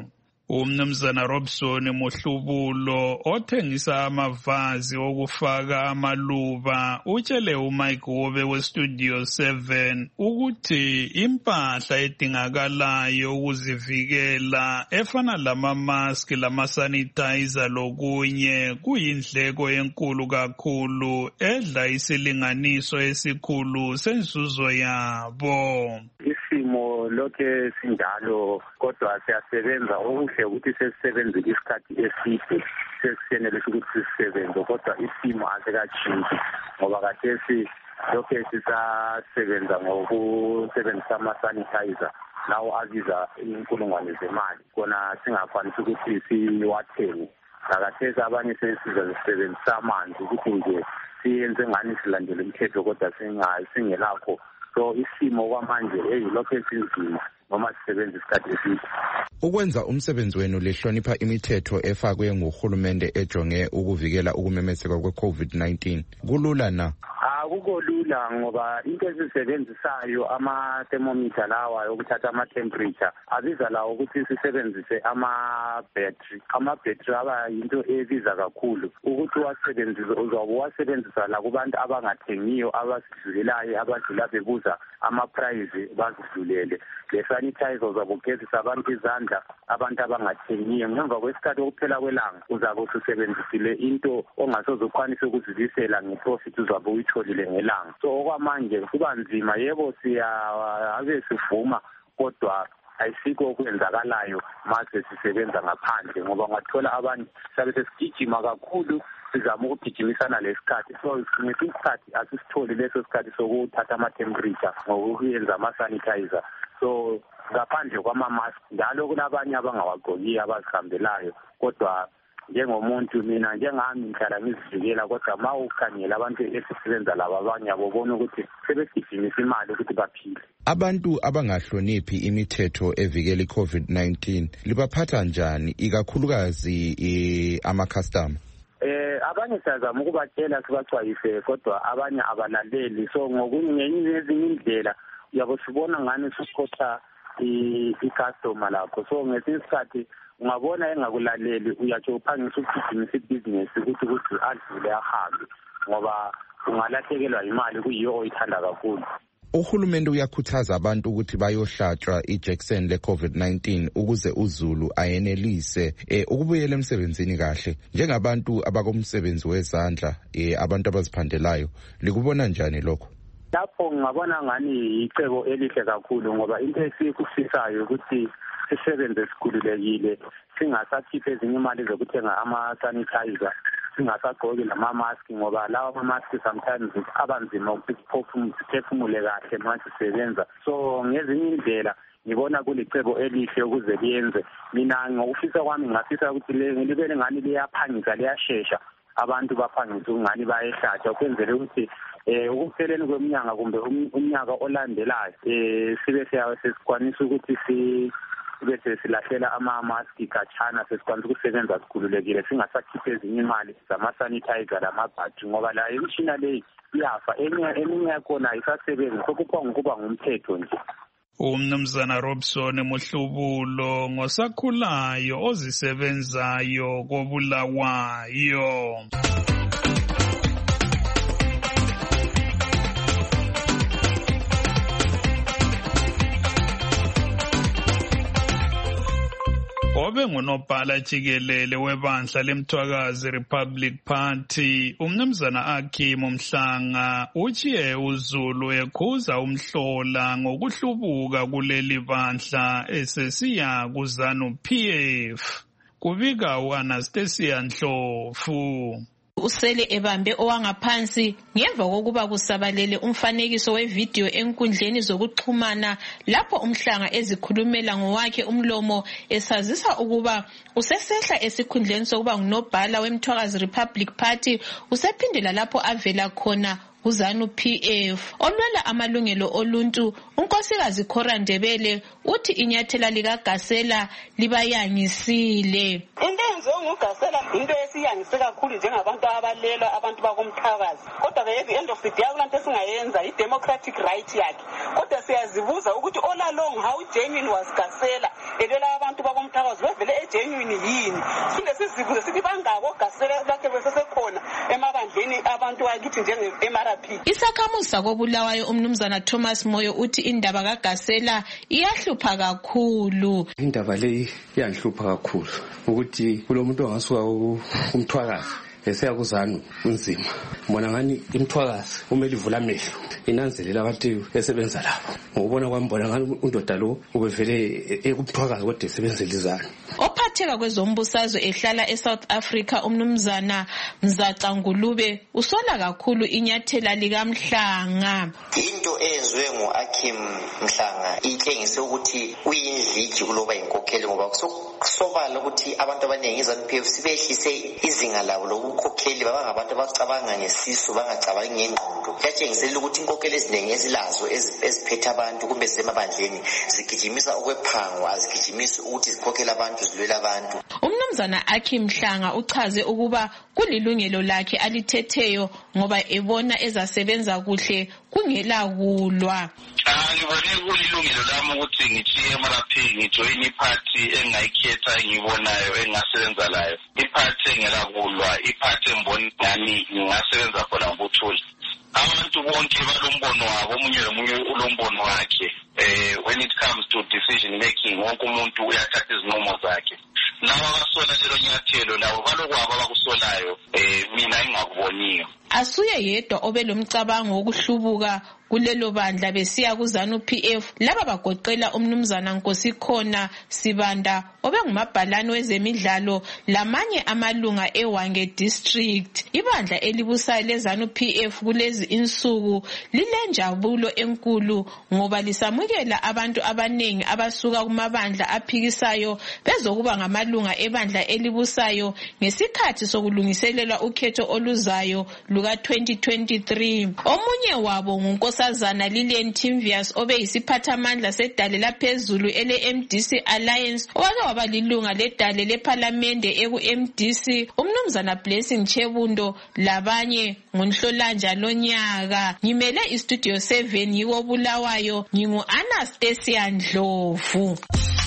Umnumzana Robson Mohlubulo othengisa amavazi okufaka amaluba utshele uMike Wobe weStudio seven ukuthi impahla edingakalayo ukuzivikela efana lama-mask lama-sanitizer lokunye kuyindleko enkulu kakhulu edla isilinganiso esikhulu senzuzo yabo. Isimo lokhe sinjalo kodwa siyasebenza okuhle ukuthi sesisebenze isikhathi eside sesisenele ukuthi sisebenze kodwa isimo asikatshintshi ngoba kathesi lokhe sisasebenza ngokusebenzisa ama-sanitizer lawo abiza inkulungwane zemali kona singakwanisi ukuthi siwathenge. Nakathesi abanye sesizasebenzisa amanzi ukuthi nje siyenze ngani silandele imithetho kodwa singelakho. So isimo kwamanje hey lokho esinzima noma sisebenza isikhathi eside. Ukwenza umsebenzi wenu lehlonipha imithetho efakwe nguhulumende ejonge ukuvikela ukumemetheka kwe-COVID nineteen. Kulula na? Akukolula ngoba into esisebenzisayo ama-thermometer lawa okuthatha ama-temperature abiza lawo ukuthi sisebenzise ama-battery. Ama-battery aba yinto ebiza kakhulu ukuthi wasebenzise uzobe wasebenzisa la kubantu abangathengiyo abasidlulelayo abadlula bebuza ama-price bazidlulele. Le sanitizer uzabe ugezisa abantu izandla abantu abangathengiyo ngemva kwesikhathi okuphela kwelanga uzabe ususebenzisile into ongasoze ukwanise ukuzibisela ngeprofit uzabe uyitholile ngelanga. So okwamanje kuba nzima yebo siyabe sivuma kodwa ayisikho okwenzakalayo mase sisebenza ngaphandle ngoba ungathola abanye sabe sesigijima kakhulu sizama ukugijimisana lesikhathi so ngesikhathi asisitholi leso sikhathi sokuthatha ama-temperature ngokuyenza ama-sanitizer. So ngaphandle kwama-mask njalo kunabanye abangawagqokiyo abazihambelayo kodwa njengomuntu mina njengami ngihlala ngizivikela kodwa ma ukhangela abantu esisebenza laba abanye abobona ukuthi sebegijimisa imali ukuthi baphile. Abantu abangahloniphi imithetho evikela i-COVID nineteen libaphatha njani ikakhulukazi ama-customer? Eh abanye siyazama ukubatshela sibacwayise kodwa abanye abalaleli so ngokungenye ezinye indlela uyabo sibona ngani sikhotha i-customer lakho so ngesinye isikhathi ungabona engakulaleli uyatsho uphangisa ukugijimisa ibhizinesi ukuthi ukuthi adlule ahambe ngoba ungalahlekelwa imali kuyiyo oyithanda kakhulu. Uhulumende uyakhuthaza abantu ukuthi bayohlatshwa ijekiseni le-COVID nineteen ukuze uZulu ayenelise eh, ukubuyela emsebenzini kahle. Njengabantu abakomsebenzi wezandla eh, abantu abaziphandelayo likubona njani lokho? Lapho ngabona ngani icebo elihle kakhulu ngoba into esikufisayo ukuthi sisebenze sikhululekile singasakhiphe ezinye imali zokuthenga ama-sanitizer singasagqoki lama-mask ngoba lawa ama-mask sometimes abanzima ukuthi siphefumule kahle ma sisebenza. So ngezinye indlela ngibona kulicebo elihle ukuze liyenze. Mina ngokufisa kwami ngafisa ukuthi libe ngani liyaphangisa liyashesha abantu baphangisa ungani bayehlatshwa ukwenzele ukuthi eh ukupheleni kweminyaka kumbe umnyaka olandelayo eh sibe sesikwanisa ukuthi si bese silahlela ama-mask kachana sesikwanisa ukusebenza sikhululekile singasakhiphe ezinye imali zama-sanitizer lamabhatri ngoba la imishina leyi iyafa eminye yakhona ayisasebenzi sokupha ngokuba ngumthetho nje. Umnumzana Robson Mohlubulo ngosakhulayo ozisebenzayo koBulawayo. Obe ngunobhala jikelele webandla lemthwakazi Republic Party umnumzana Akim Mhlanga uchiye uZulu ekhuza umhlola ngokuhlubuka kuleli bandla esesiya kuZanu P F. Kubika uAnastasia Ndlovu. Usele ebambe owangaphansi ngemva kokuba kusabalele umfanekiso wevideo enkundleni zokuxhumana lapho Umhlanga ezikhulumela ngowakhe umlomo esazisa ukuba usesehla esikhundleni sokuba ngunobhala wemthwakazi Republic Party usephindela lapho avela khona kuZANU P F. Olwela amalungelo oluntu unkosikazi Cora Ndebele uthi inyathela likaGasela libayangisile. Into enziwe nguGasela into esiyangise kakhulu njengabantu abalela abantu bakomthakazi. Kodwa ke at the end of the day akulanto esingayenza i-democratic right yakhe. Kodwa siyazibuza ukuthi all along how genuine was Gasela elela abantu bakomthakazi bevele egenuine yini. Sinde sizibuze sithi bangako Gasela lakhe besesekhona emabandleni abantu bakithi njenge-M R P. Isakhamuzi sakobulawayo umnumzana Thomas Moyo uthi indaba kaGasela iyahlupha kakhulu. Indaba le iyahlupha kakhulu ukuthi kulomuntu ongasuka umthwakazi eseya kuZANU unzima. Mbona ngani imthwakazi kumele ivula amehlo inanzelela abantu esebenza lapho. Ngokubona kwami mbona ngani undoda lo ubevele ekumthwakazi kodwa esebenzela iZANU. Ophatheka kwezombusazwe ehlala eSouth Africa umnumzana Mzaca Ngulube usola kakhulu inyathela likaMhlanga. Into ezwe ngoAkim Mhlanga itshengise ukuthi uyindliji kuloba inkokheli ngoba kusobala ukuthi abantu abaningi iZANU P F sibehlise izinga labo lokukhokheli baba ngabantu abacabanga ngesisu bangacabangi ngengqondo. Kuyatshengisela ukuthi inkokheli eziningi ezilazo eziphethe abantu kumbe zemabandleni zigijimisa okwephangwa azigijimisi ukuthi zikhokhela abantu zilwela abantu. Umnumzana Akim Mhlanga uchaze ukuba kulilungelo lakhe alithetheyo ngoba ebona ezasebenza kuhle kungela kulwa. Ngibone kulilungelo lami ukuthi ngithi M R P ngijoin iparty engayikhetha engibonayo engasebenza layo. Iparty engela kulwa, iparty emboni ngani ngingasebenza khona ngokuthula. Abantu bonke balombono wabo omunye nomunye ulombono wakhe. Eh when it comes to decision making wonke umuntu uyathatha izinqumo zakhe. Lawa abasola lelo nyathelo lawo balokwabo abakusolayo eh mina engakuboniyo. Asuye yedwa obelomcabango wokuhlubuka kulelo bandla besiya kuZANU P F laba bagoqela umnumzana Nkosikhona Sibanda obengumabhalane wezemidlalo lamanye amalunga eWange district. Ibandla elibusayo leZANU P F kulezi insuku lilenjabulo enkulu ngoba lisamukela abantu abanengi abasuka kumabandla aphikisayo bezokuba ngamalunga ebandla elibusayo ngesikhathi sokulungiselela ukhetho oluzayo luka twenty twenty-three. Omunye wabo ngunkosazana Lilian Timvius obeyisiphathamandla sedale laphezulu ele M D C Alliance owake waba lilunga ledale leParliamente eku M D C umnumzana Blessing Chebundo labanye ngonhlolanja lonyaka. Ngimele istudio seven yiwo Bulawayo ngingu Anastasia Ndlovu.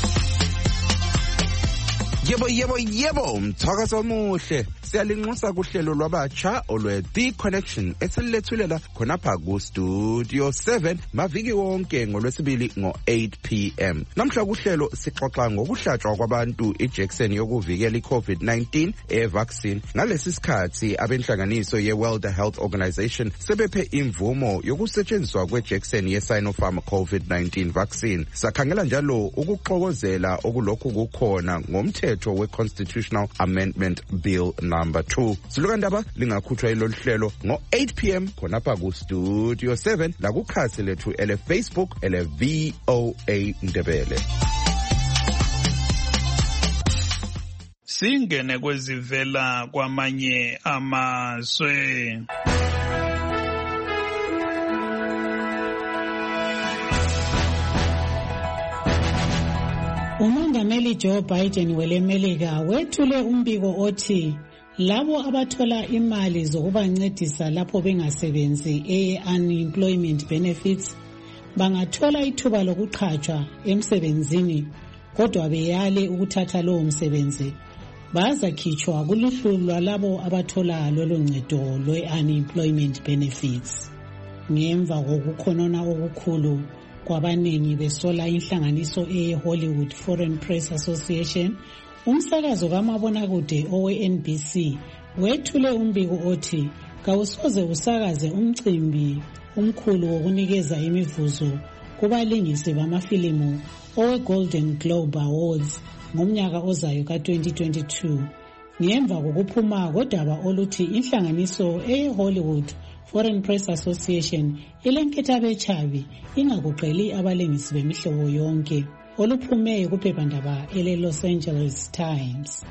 Yebo yebo yebo mthakazo omuhle siyalinxusa kuhlelo lwabatsha olwe The Connection esillethulela khonapha ku Studio seven maviki wonke ngolwesibili ngo eight p m Namhla kuhlelo sixoxa ngokuhlatshwa kwabantu iJackson yokuvikela iCovid nineteen evaccine. Ngalesi sikhathi abenhlanganiso yeWorld Health Organization sebephe imvumo yokusetshenziswa kweJackson yeSinopharm COVID nineteen vaccine. Sakhangela njalo ukuxokozela okulokhu kukhona ngomthetho weConstitutional Amendment Bill number two. Silukandaba lingakhutshwa ilolu hlelo ngo eight p m khonapha ku Studio seven la kukhasi lethu ele Facebook ele V O A Ndebele. Singene kwezivela kwamanye amazwe. Umongameli Joe Biden welemelika wethule umbiko othi labo abathola imali zokubancedisa lapho bengasebenzi e-unemployment benefits bangathola ithuba lokuqhatshwa emsebenzini kodwa beyale ukuthatha lowo msebenzi bazakhitshwa kuluhlu lwalabo abathola lolo ncedo lwe-unemployment benefits. Ngemva kokukhonona okukhulu kwabaningi besola inhlanganiso e-Hollywood Foreign Press Association, umsakazo kamabonakude owe-N B C wethule umbiko othi kawusoze usakaze umcimbi umkhulu wokunikeza imivuzo kubalingisi bamafilimu owe-Golden Globe Awards ngomnyaka ozayo ka twenty twenty-two. Ngemva kokuphuma kodaba oluthi inhlanganiso e-Hollywood Foreign Press Association ilenketha bechabi ingakuqeli abalingisi bemihlobo yonke oluphume kuphephandaba ele Los Angeles Times.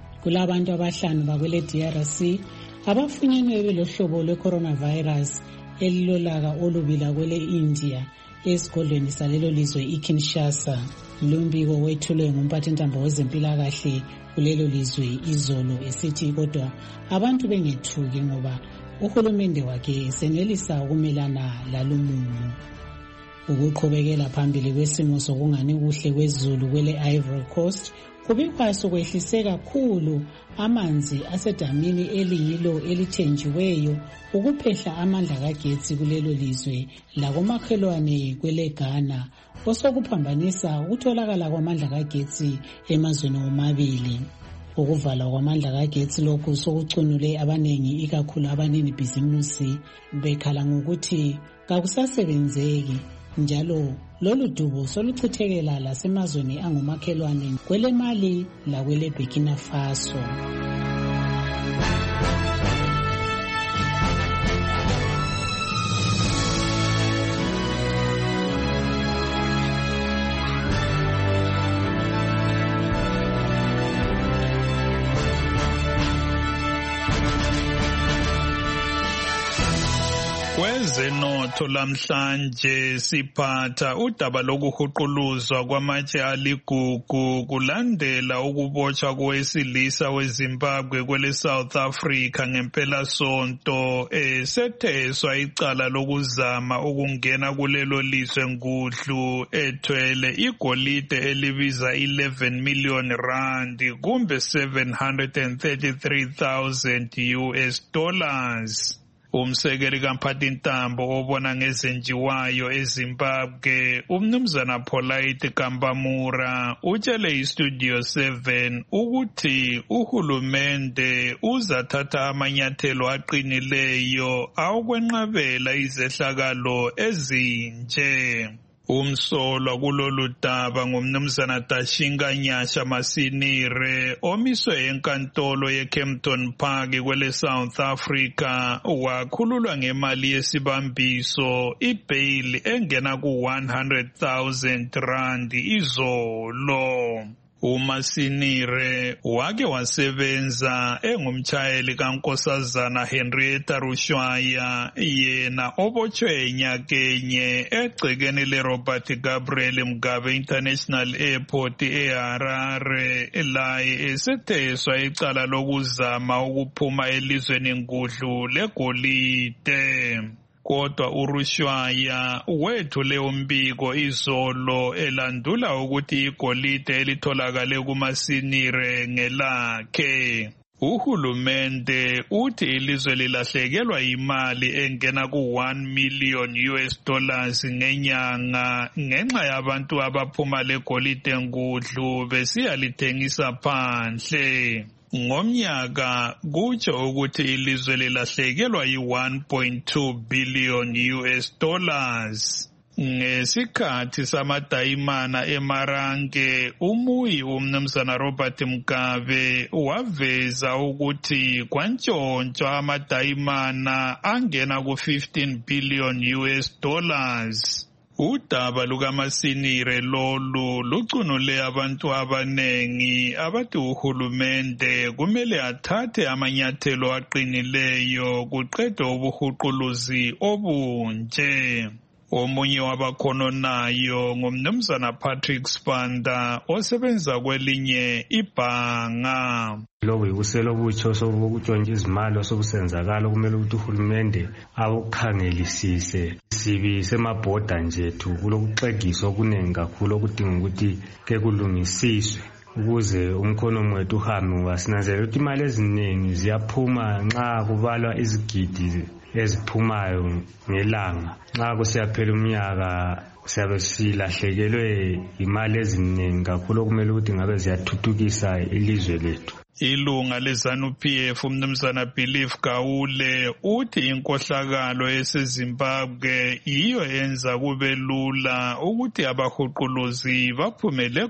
Kulabantu abahlanu bakwele D R C abafunyenwe belohlobo lwe coronavirus elilolaka olubila kwele India esigodlweni salelo lizwe iKinshasa. Lumbiko wethulwe ngumphathintambo wezempilakahle kulelo lizwe izolo esithi kodwa abantu bengethuki ngoba uhulumende wakhe senelisa ukumelana lalumumo. Ukuqhubekela phambili kwesimo sokungani kuhle kwezulu kwele Ivory Coast kubikwa sokwehlise kakhulu amanzi asedamini eliyilo elithenjiweyo ukuphehla amandla kagetsi kulelo lizwe lakomakhelwane kwele Ghana osokuphambanisa ukutholakala kwamandla kagetsi emazweni omabili. Ukuvalwa kwamandla kagetsi lokhu sokucunule abanengi ikakhulu abanini bhizimusi bekhala ngokuthi kakusasebenzeki njalo lolu dubo soluchithekela lasemazweni angumakhelwane kwele Mali lakwele Burkina Faso. Kwezenotho lamhlanje siphatha udaba lokuhuquluzwa kwamatshe aligugu kulandela ukubotshwa kowesilisa weZimbabwe kwele South Africa ngempela sonto esetheswa icala lokuzama ukungena kulelo lizwe ngudlu ethwele igolide elibiza eleven million rand kumbe seven hundred thirty-three thousand U S dollars. Umsekeli kamphathintambo obona ngezenjiwayo eZimbabwe umnumzana Polite Kambamura utshele iStudio seven ukuthi uhulumende uzathatha amanyathelo aqinileyo awokwenqabela izehlakalo ezinje. Umsolwa kulolu daba ngumnumzana Dashinga Nyasha Masinire omiswe enkantolo yeKempton Park kwele South Africa wakhululwa ngemali yesibambiso ibail engena ku one hundred thousand rand izolo. uMasinire wake wasebenza engumtshayeli kaNkosazana Henrietta Rushwaya yena obotshwe enyakenye egcekeni leRobert Gabriel Mugabe International Airport eHarare laye esetheswa icala lokuzama ukuphuma elizweni ngudlu legolide. Kodwa uRushwaya wethule umbiko izolo elandula ukuthi igolide elitholakale kuMasinire ngelakhe. Uhulumende uthi ilizwe lilahlekelwa imali engena ku one million U S dollars ngenyanga ngenxa yabantu abaphuma legolide ngudlu besiyalithengisa phandle. Ngomnyaka kutsho ukuthi ilizwe lilahlekelwa yi one point two billion U S dollars. Ngesikhathi samadayimana eMarange umuyi umnumzana Robert Mugabe waveza ukuthi kwantshontshwa amadayimana angena ku fifteen billion U S dollars. Udaba lukaMasinire lolu lucunule abantu abanengi abathi uhulumende kumele athathe amanyathelo aqinileyo kuqedwe ubuhuquluzi obunje. Omunye wabakhononayo ngumnumzana Patrick Spanda osebenza kwelinye ibhanga. Lobu yikuselo butsho sobukutshontsha izimali osobusenzakala kumele ukuthi uhulumende awukhangelisise. Sibi semabhoda njethu kulokuxegiswa okuningi kakhulu okudinga ukuthi ke kulungisiswe ukuze umkhono wethu uhambe ngoba sinanzelela ukuthi imali eziningi ziyaphuma nxa kubalwa izigidi eziphumayo ngelanga. Nxa kusiyaphela umnyaka siyabe silahlekelwe imali eziningi kakhulu okumele ukuthi ngabe ziyathuthukisa ilizwe lethu. Ilunga leZANU P F umnumzana Belief Gawule uthi inkohlakalo eseZimbabwe yiyo yenza kube lula ukuthi abahuquluzi baphumele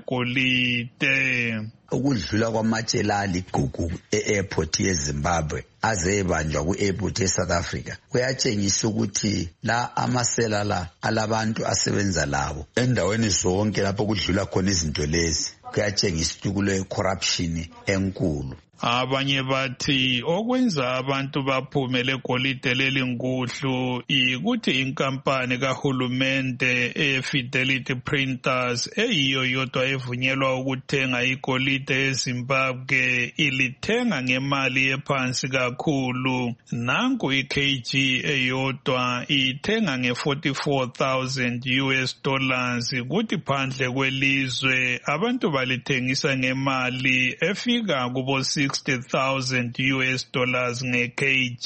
golide. Ukudlula kwamatshela aligugu e-airport yeZimbabwe azebanjwa ku-airport ye-South Africa kuyatshengisa ukuthi la amasela la alabantu asebenza labo endaweni zonke lapho kudlula khona izinto lezi kuyatshengisa ukuthi kule corruption enkulu. Abanye bathi okwenza abantu baphumele golide lelinguhlu ikuthi inkampani kahulumende eFidelity Printers eyiyo yodwa evunyelwa ukuthenga igolide eZimbabwe ilithenga ngemali ephansi kakhulu. Nanku i-kg eyodwa ithenga nge-forty-four thousand U S dollars kuthi phandle kwelizwe abantu balithengisa ngemali efika kubo sixty thousand U S dollars nge-kg.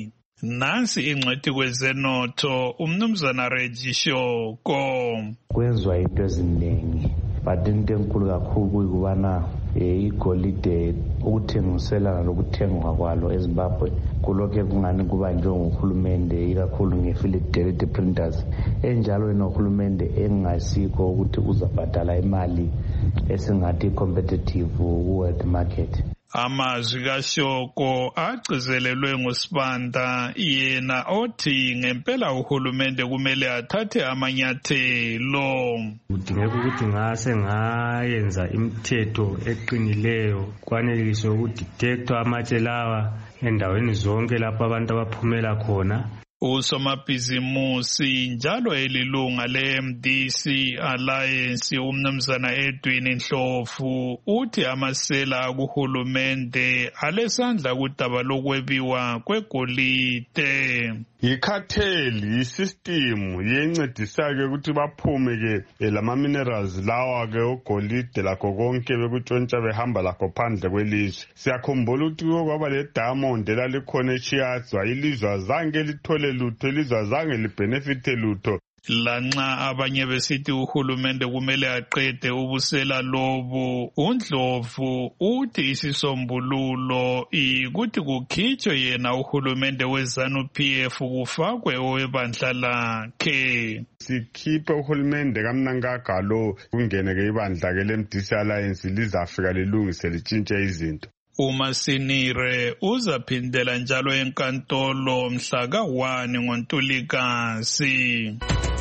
Nansi ingcwethi kwezenotho umnumzana Reggie Shoko. Kwenzwa into eziningi but into enkulu kakhulu kuyikubana igolide ukuthengiselana lokuthengwa kwalo eZimbabwe kulokhe kungani kubanjwe nguhulumende ikakhulu ngeFidelity Printers enjalo enohulumende engasikho ukuthi uzabhadala imali esingathi competitive ku-world market. Amazwi kaShoko agcizelelwe nguSibanda yena othi ngempela uhulumende kumele athathe amanyathelo. Kudingeka ukuthi ngase ngayenza imithetho eqinileyo kwanelise ukudetecta amatshe lawa endaweni zonke lapho abantu abaphumela khona. Usomabhizimusi njalo elilunga le-M D C Alliance umnumzana Edwin Ndlovu uthi amasela akuhulumende alesandla kudaba lokwebiwa kwegolide. Yikhatheli isystem yencedisayo ukuthi baphume ke lama minerals lawa ke ogolide lakho konke bekutshontsha behamba lakho phandle kwelizwe. Siyakhumbula ukuthi kwaba le diamond elalikhona eChiazwa ilizwe zange lithole lutho ilizwe zange libenefite lutho. Lanxa abanye besithi uhulumende kumele aqede ubusela lobu, uNdlovu uthi isisombululo ikuthi kukhitshwe yena uhulumende weZanu P F kufakwe owebandla lakhe. Sikhiphe uhulumende kamnankagalo kungene ke ibandla ke le-M D C Alliance lizafika lilungise litshintshe izinto. uMasinire uzaphindela njalo enkantolo mhla ka one ngoNtulikazi.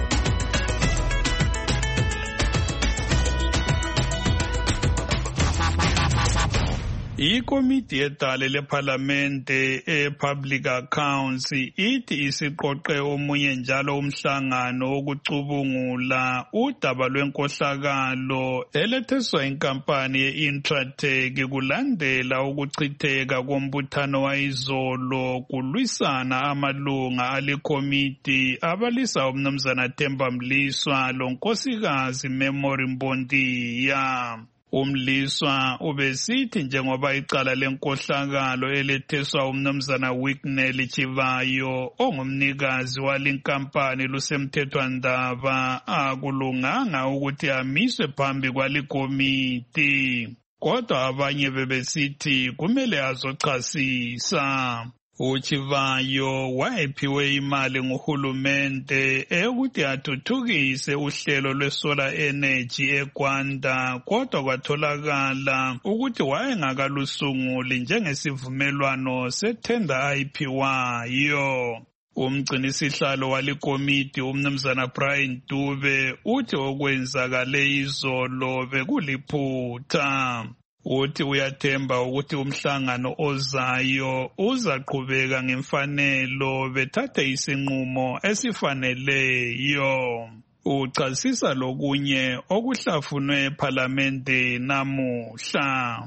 Ikomiti yedale leParlamente ePublic Accounts ithi isiqoqe omunye njalo umhlangano wokucubungula udaba lwenkohlakalo eletheswa inkampani ye-Intratech kulandela ukuchitheka kombuthano wayizolo kulwisana amalunga alikomiti abalisa umnumzana Themba Mliswa lonkosikazi Memory Mbondiya. Umliswa ubesithi njengoba icala lenkohlakalo eletheswa umnumzana Wicknell Chivayo ongumnikazi walinkampani lusemthethwandaba akulunganga ukuthi amiswe phambi kwalikomiti, kodwa abanye bebesithi kumele azochasisa. uChivayo wayephiwe imali nguhulumende ukuthi athuthukise uhlelo lwesolar energy eGwanda, kodwa kwatholakala ukuthi wayengakalusunguli njengesivumelwano sethenda ayiphiwayo. Umgcinisihlalo walikomiti umnumzana Brian Dube uthi okwenzakale izolo bekuliphutha. Uthi uyathemba ukuthi umhlangano ozayo uzaqhubeka ngemfanelo bethathe isinqumo esifaneleyo. Uchasisa lokunye okuhlafunwe eParlamente namuhla.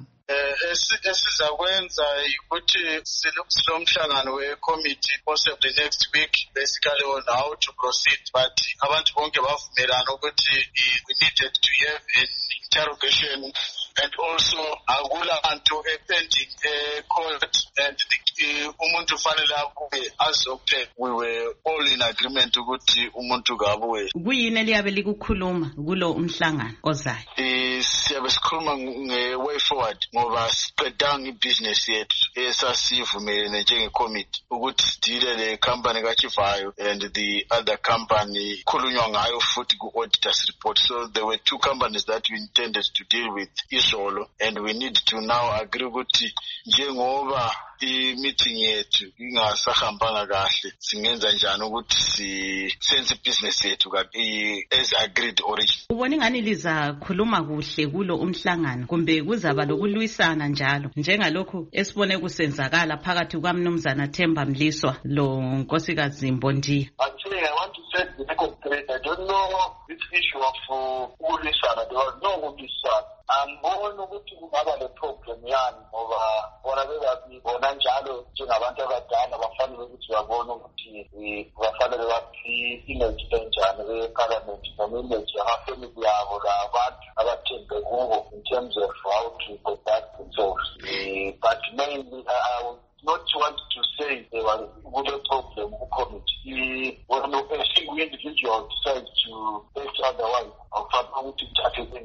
Esizakwenza ukuthi silomhlangano we-committee possibly next week basically on how to proceed, but abantu bonke bavumelana ukuthi we needed to have an interrogation and also akulanto pending court and umuntu fanele abuye azophe. We were all in agreement ukuthi umuntu kabuye. Kuyini eliyabe likukhuluma kulo umhlangano ozayo? Siyabe sikhuluma nge-way forward ngoba siqedanga ibhizinesi yethu esasivumelene njengecommittee ukuthi sidile le company kaChivayo and the other company khulunywa ngayo futhi ku-auditors report. So there were two companies that we intended to deal with izolo, and we need to now agree ukuthi njengoba i-meeting yethu ingasahambanga kahle singenza njani ukuthi senze business yethu as agreed origin. Ubona ingani lizakhuluma kuhle kulo umhlangano kumbe kuzaba lokulwisana njalo njengalokhu esibone kusenzakala phakathi kwaMnumzana Themba Mliswa lo Nkosikazi Mbondi? Actually, I want to set the record straight. I don't know this issue of ukulwisana. There was no ukulwisana. Angibona ukuthi kungaba le problem yani ngoba bona bebathi bona njalo njengabantu abadala bafanele ukuthi babone ukuthi bafanele bathi image enjani be-parliament noma image yamafamily yabo labantu abathembe kubo in terms of how to conduct themselves. But mainly I would not want to say there was a problem with committee. When a single individual decides to act otherwise, or from to tackle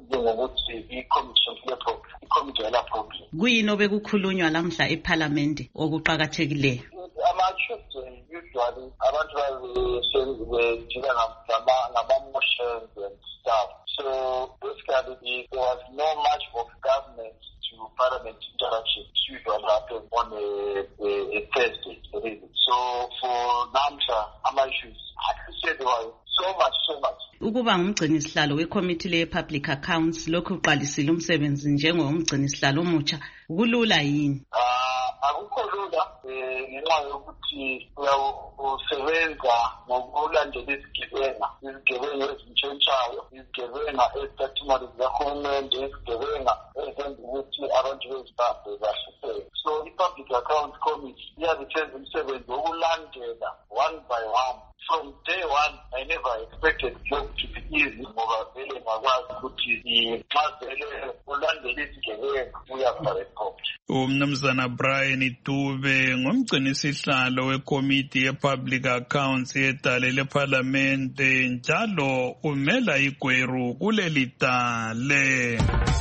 kuyini obekukhulunywa lamhla eParliament okuqhakathekileyo? Ama-issues usually abantu bejila ngama-motions and stuff. So basically there was no much of government to Parliament interaction. It usually happened on a, a, a Thursday. So for NAMSA, ama-issues, I can say there was so much, so much. Ukuba ngumgcini sihlalo weCommittee le-Public Accounts lokhu uqalisile umsebenzi njengomgcini sihlalo omutsha kulula yini? Ah, akukho lula ngenxa yokuthi usebenza ngokulandela izigebenga, izigebenga ezintshontshayo, izigebenga ezithathimali zikahulumende, izigebenga ezenza ukuthi abantu bezimbabwe bahlupheke. So i-Public Accounts Committee iyazithenza umsebenzi wokulandela one by one. From day one, I never expected job to be easy ngoba vele ngakwazi ukuthi xa vele ulandela izigebenga uyabhala ekhophi. Umnumzana Brian Dube ngumgcini sihlalo weCommittee ye-Public Accounts yedale leParliament njalo umela igweru kuleli dale.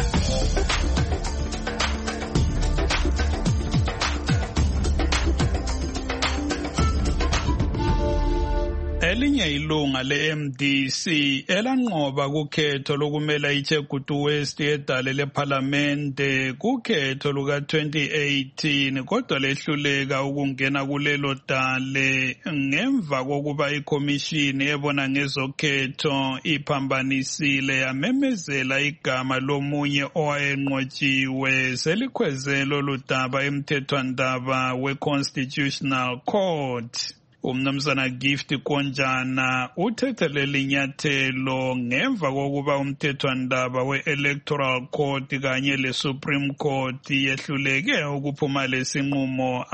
Elinye ilunga le-M D C elanqoba kukhetho lokumela iChegutu West edale leParlamente kukhetho luka twenty eighteen kodwa lehluleka ukungena kulelo dale ngemva kokuba ikhomishini ebona ngezokhetho iphambanisile yamemezela igama lomunye owayenqotshiwe selikhwezelo ludaba emthethwandaba we-Constitutional Court. Umnumzana Gift Konjana uthethelele inyathelo ngemva kokuba umthethwandaba we-Electoral Court kanye le-Supreme Court yehluleke ukuphuma lesinqumo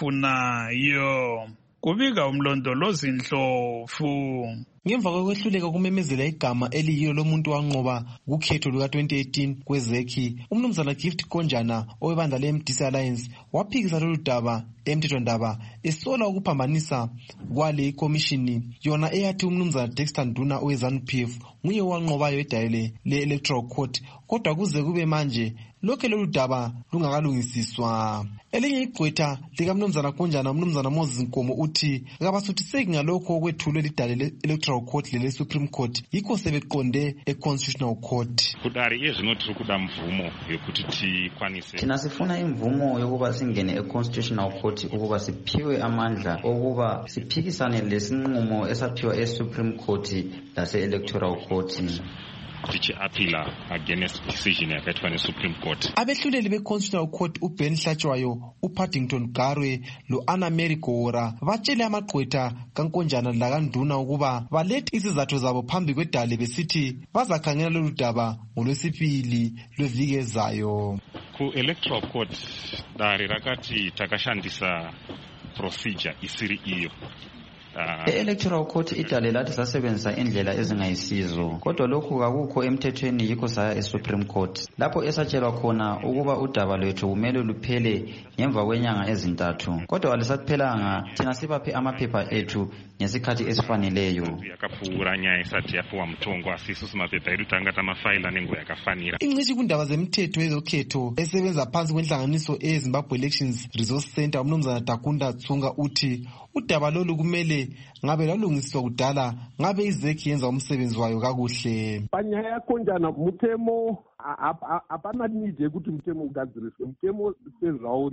asifunayo. Kubika umlondolozi Ndlovu. Ngemva kokwehluleka kumemezela igama eliyilo lomuntu wanqoba kukhetho luka twenty eighteen kwezekhi, umnumzana Gift Konjana owebandla le-M D C Alliance waphikisa lolu daba emthethwandaba esola ukuphambanisa kwale ikomishini yona eyathi umnumzana Dexter Nduna owe-ZANU P F nguye wanqobayo edayile le-Electoral Court kodwa kuze kube manje lokho lolu daba lungakalungisiswa. Elinye igqwetha likamnumzana Konjana umnumzana Moses Nkomo uthi kabasuthiseki ngalokho okwethulwe lidale le-Electoral Court lele-Supreme Court yikho sebeqonde e-Constitutional Court. Kudari ezvino tiri kuda mvumo yokuti tikwanise. Thina sifuna imvumo yokuba singene e-Constitutional Court ukuba siphiwe amandla okuba siphikisane lesinqumo esaphiwa e-Supreme Court lase-Electoral Court. Tichi-appeala against decision yakathwa ne-Supreme Court. Abehluleli be-Constitutional Court uBen Hlatshwayo, uPaddington Garwe lo-Anna Mary Gora batshele amagqwetha kaNkonjana lakanduna ukuba balethe izizathu zabo phambi kwedale besithi bazakhangela lolu daba ngolwesibili lweviki ezayo. Ku-Electoral Court dare rakati takashandisa procedure isiri iyo. E-Electoral Court idale lathi sasebenzisa indlela ezingayisizo kodwa lokhu akukho emthethweni yikho saya e-Supreme Court lapho esatshelwa khona ukuba udaba lwethu kumele luphele ngemva kwenyanga ezintathu kodwa walisaphelanga thina sibaphe amaphepha ethu ngesikhathi esifaneleyo. Yakapfuura nyaya isati yapuwa mthongo asisu maphepha edu tangata mafayila nengo yakafanira. Ingcishi kundaba zemthetho ezokhetho esebenza phansi kwenhlanganiso e-Zimbabwe Elections Resource Center umnumzana Takunda Tsunga uthi udaba lolu kumele ngabe lalungiswa kudala ngabe izekhi yenza umsebenzi wayo kakuhle. Panyaya yaKonjana mutemo apana need yekuti mutemo ugadziriswe. Mutemo sezvauri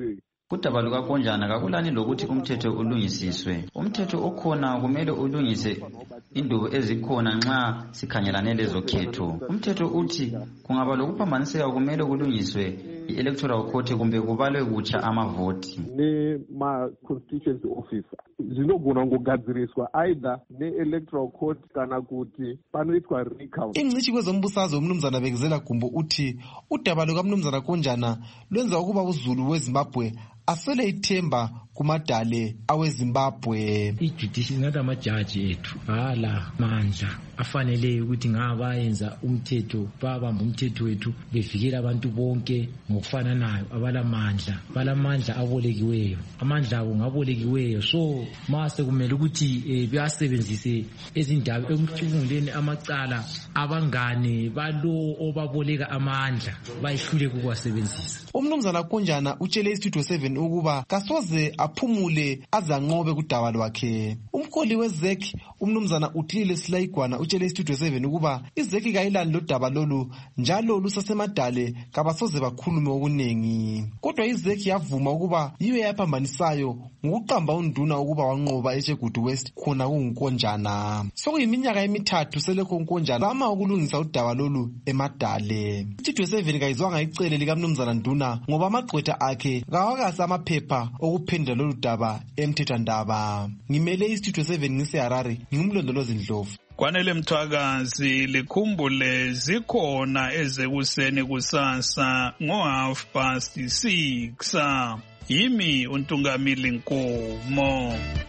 Kudaba lukaKonjana kakulani lokuthi umthetho ulungisiswe. Umthetho okhona kumele ulungise indubo ezikhona nxa sikhangelane lezo khetho. Umthetho uthi kungaba lokuphambaniseka kumele kulungiswe i-electoral court kumbe kubalwe kutsha amavoti. Ne ma constituency officer zinogona ngogadziriswa either ne-electoral court kana kuti panoitwa recount. Ingcishi kwezombusazwe umnumzana Bekezela Gumbo uthi udaba lukamnumzana Konjana lwenza ukuba uZulu weZimbabwe asele ithemba kumadale aweZimbabwe. I-judicial ngathi amajaji ethu hala mandla afanele ukuthi ngabayenza umthetho babamba umthetho wethu bevikela abantu bonke ngokufananayo abalamandla balamandla abolekiweyo amandla abo ngabolekiweyo so mase kumele ukuthi eh, bayasebenzise ezindaba ekucubunguleni amacala abangane balo obaboleka amandla bayihlule kukwasebenzisa. Umnumzana Konjana utshele iStudio seven ukuba kasoze aphumule azanqobe kudaba lwakhe. Umkholi weZek umnumzana Uthile Silayigwana utshele iStudio seven ukuba iZek kayilani lodaba lolu njalo lusasemadale kabasoze bakhulume okunengi. Kodwa iZek yavuma ukuba yiyo yaphambanisayo ngokuqamba unduna ukuba wanqoba eChegutu West khona kunguNkonjana. Sokuyiminyaka emithathu selekho uNkonjana ama ukulungisa udaba lolu emadale. iStudio seven kayizwanga icele likamnumzana Nduna ngoba amagqwetha akhe kawakasi amaphepha okuphendula lolu daba emthethwandaba. Ngimele iStudio seven ngise Harare ngimlondolozi Ndlovu. Kwanele Mthwakazi likhumbule zikhona ezekuseni kusasa ngo half past six. Yimi uNtungamili Nkomo.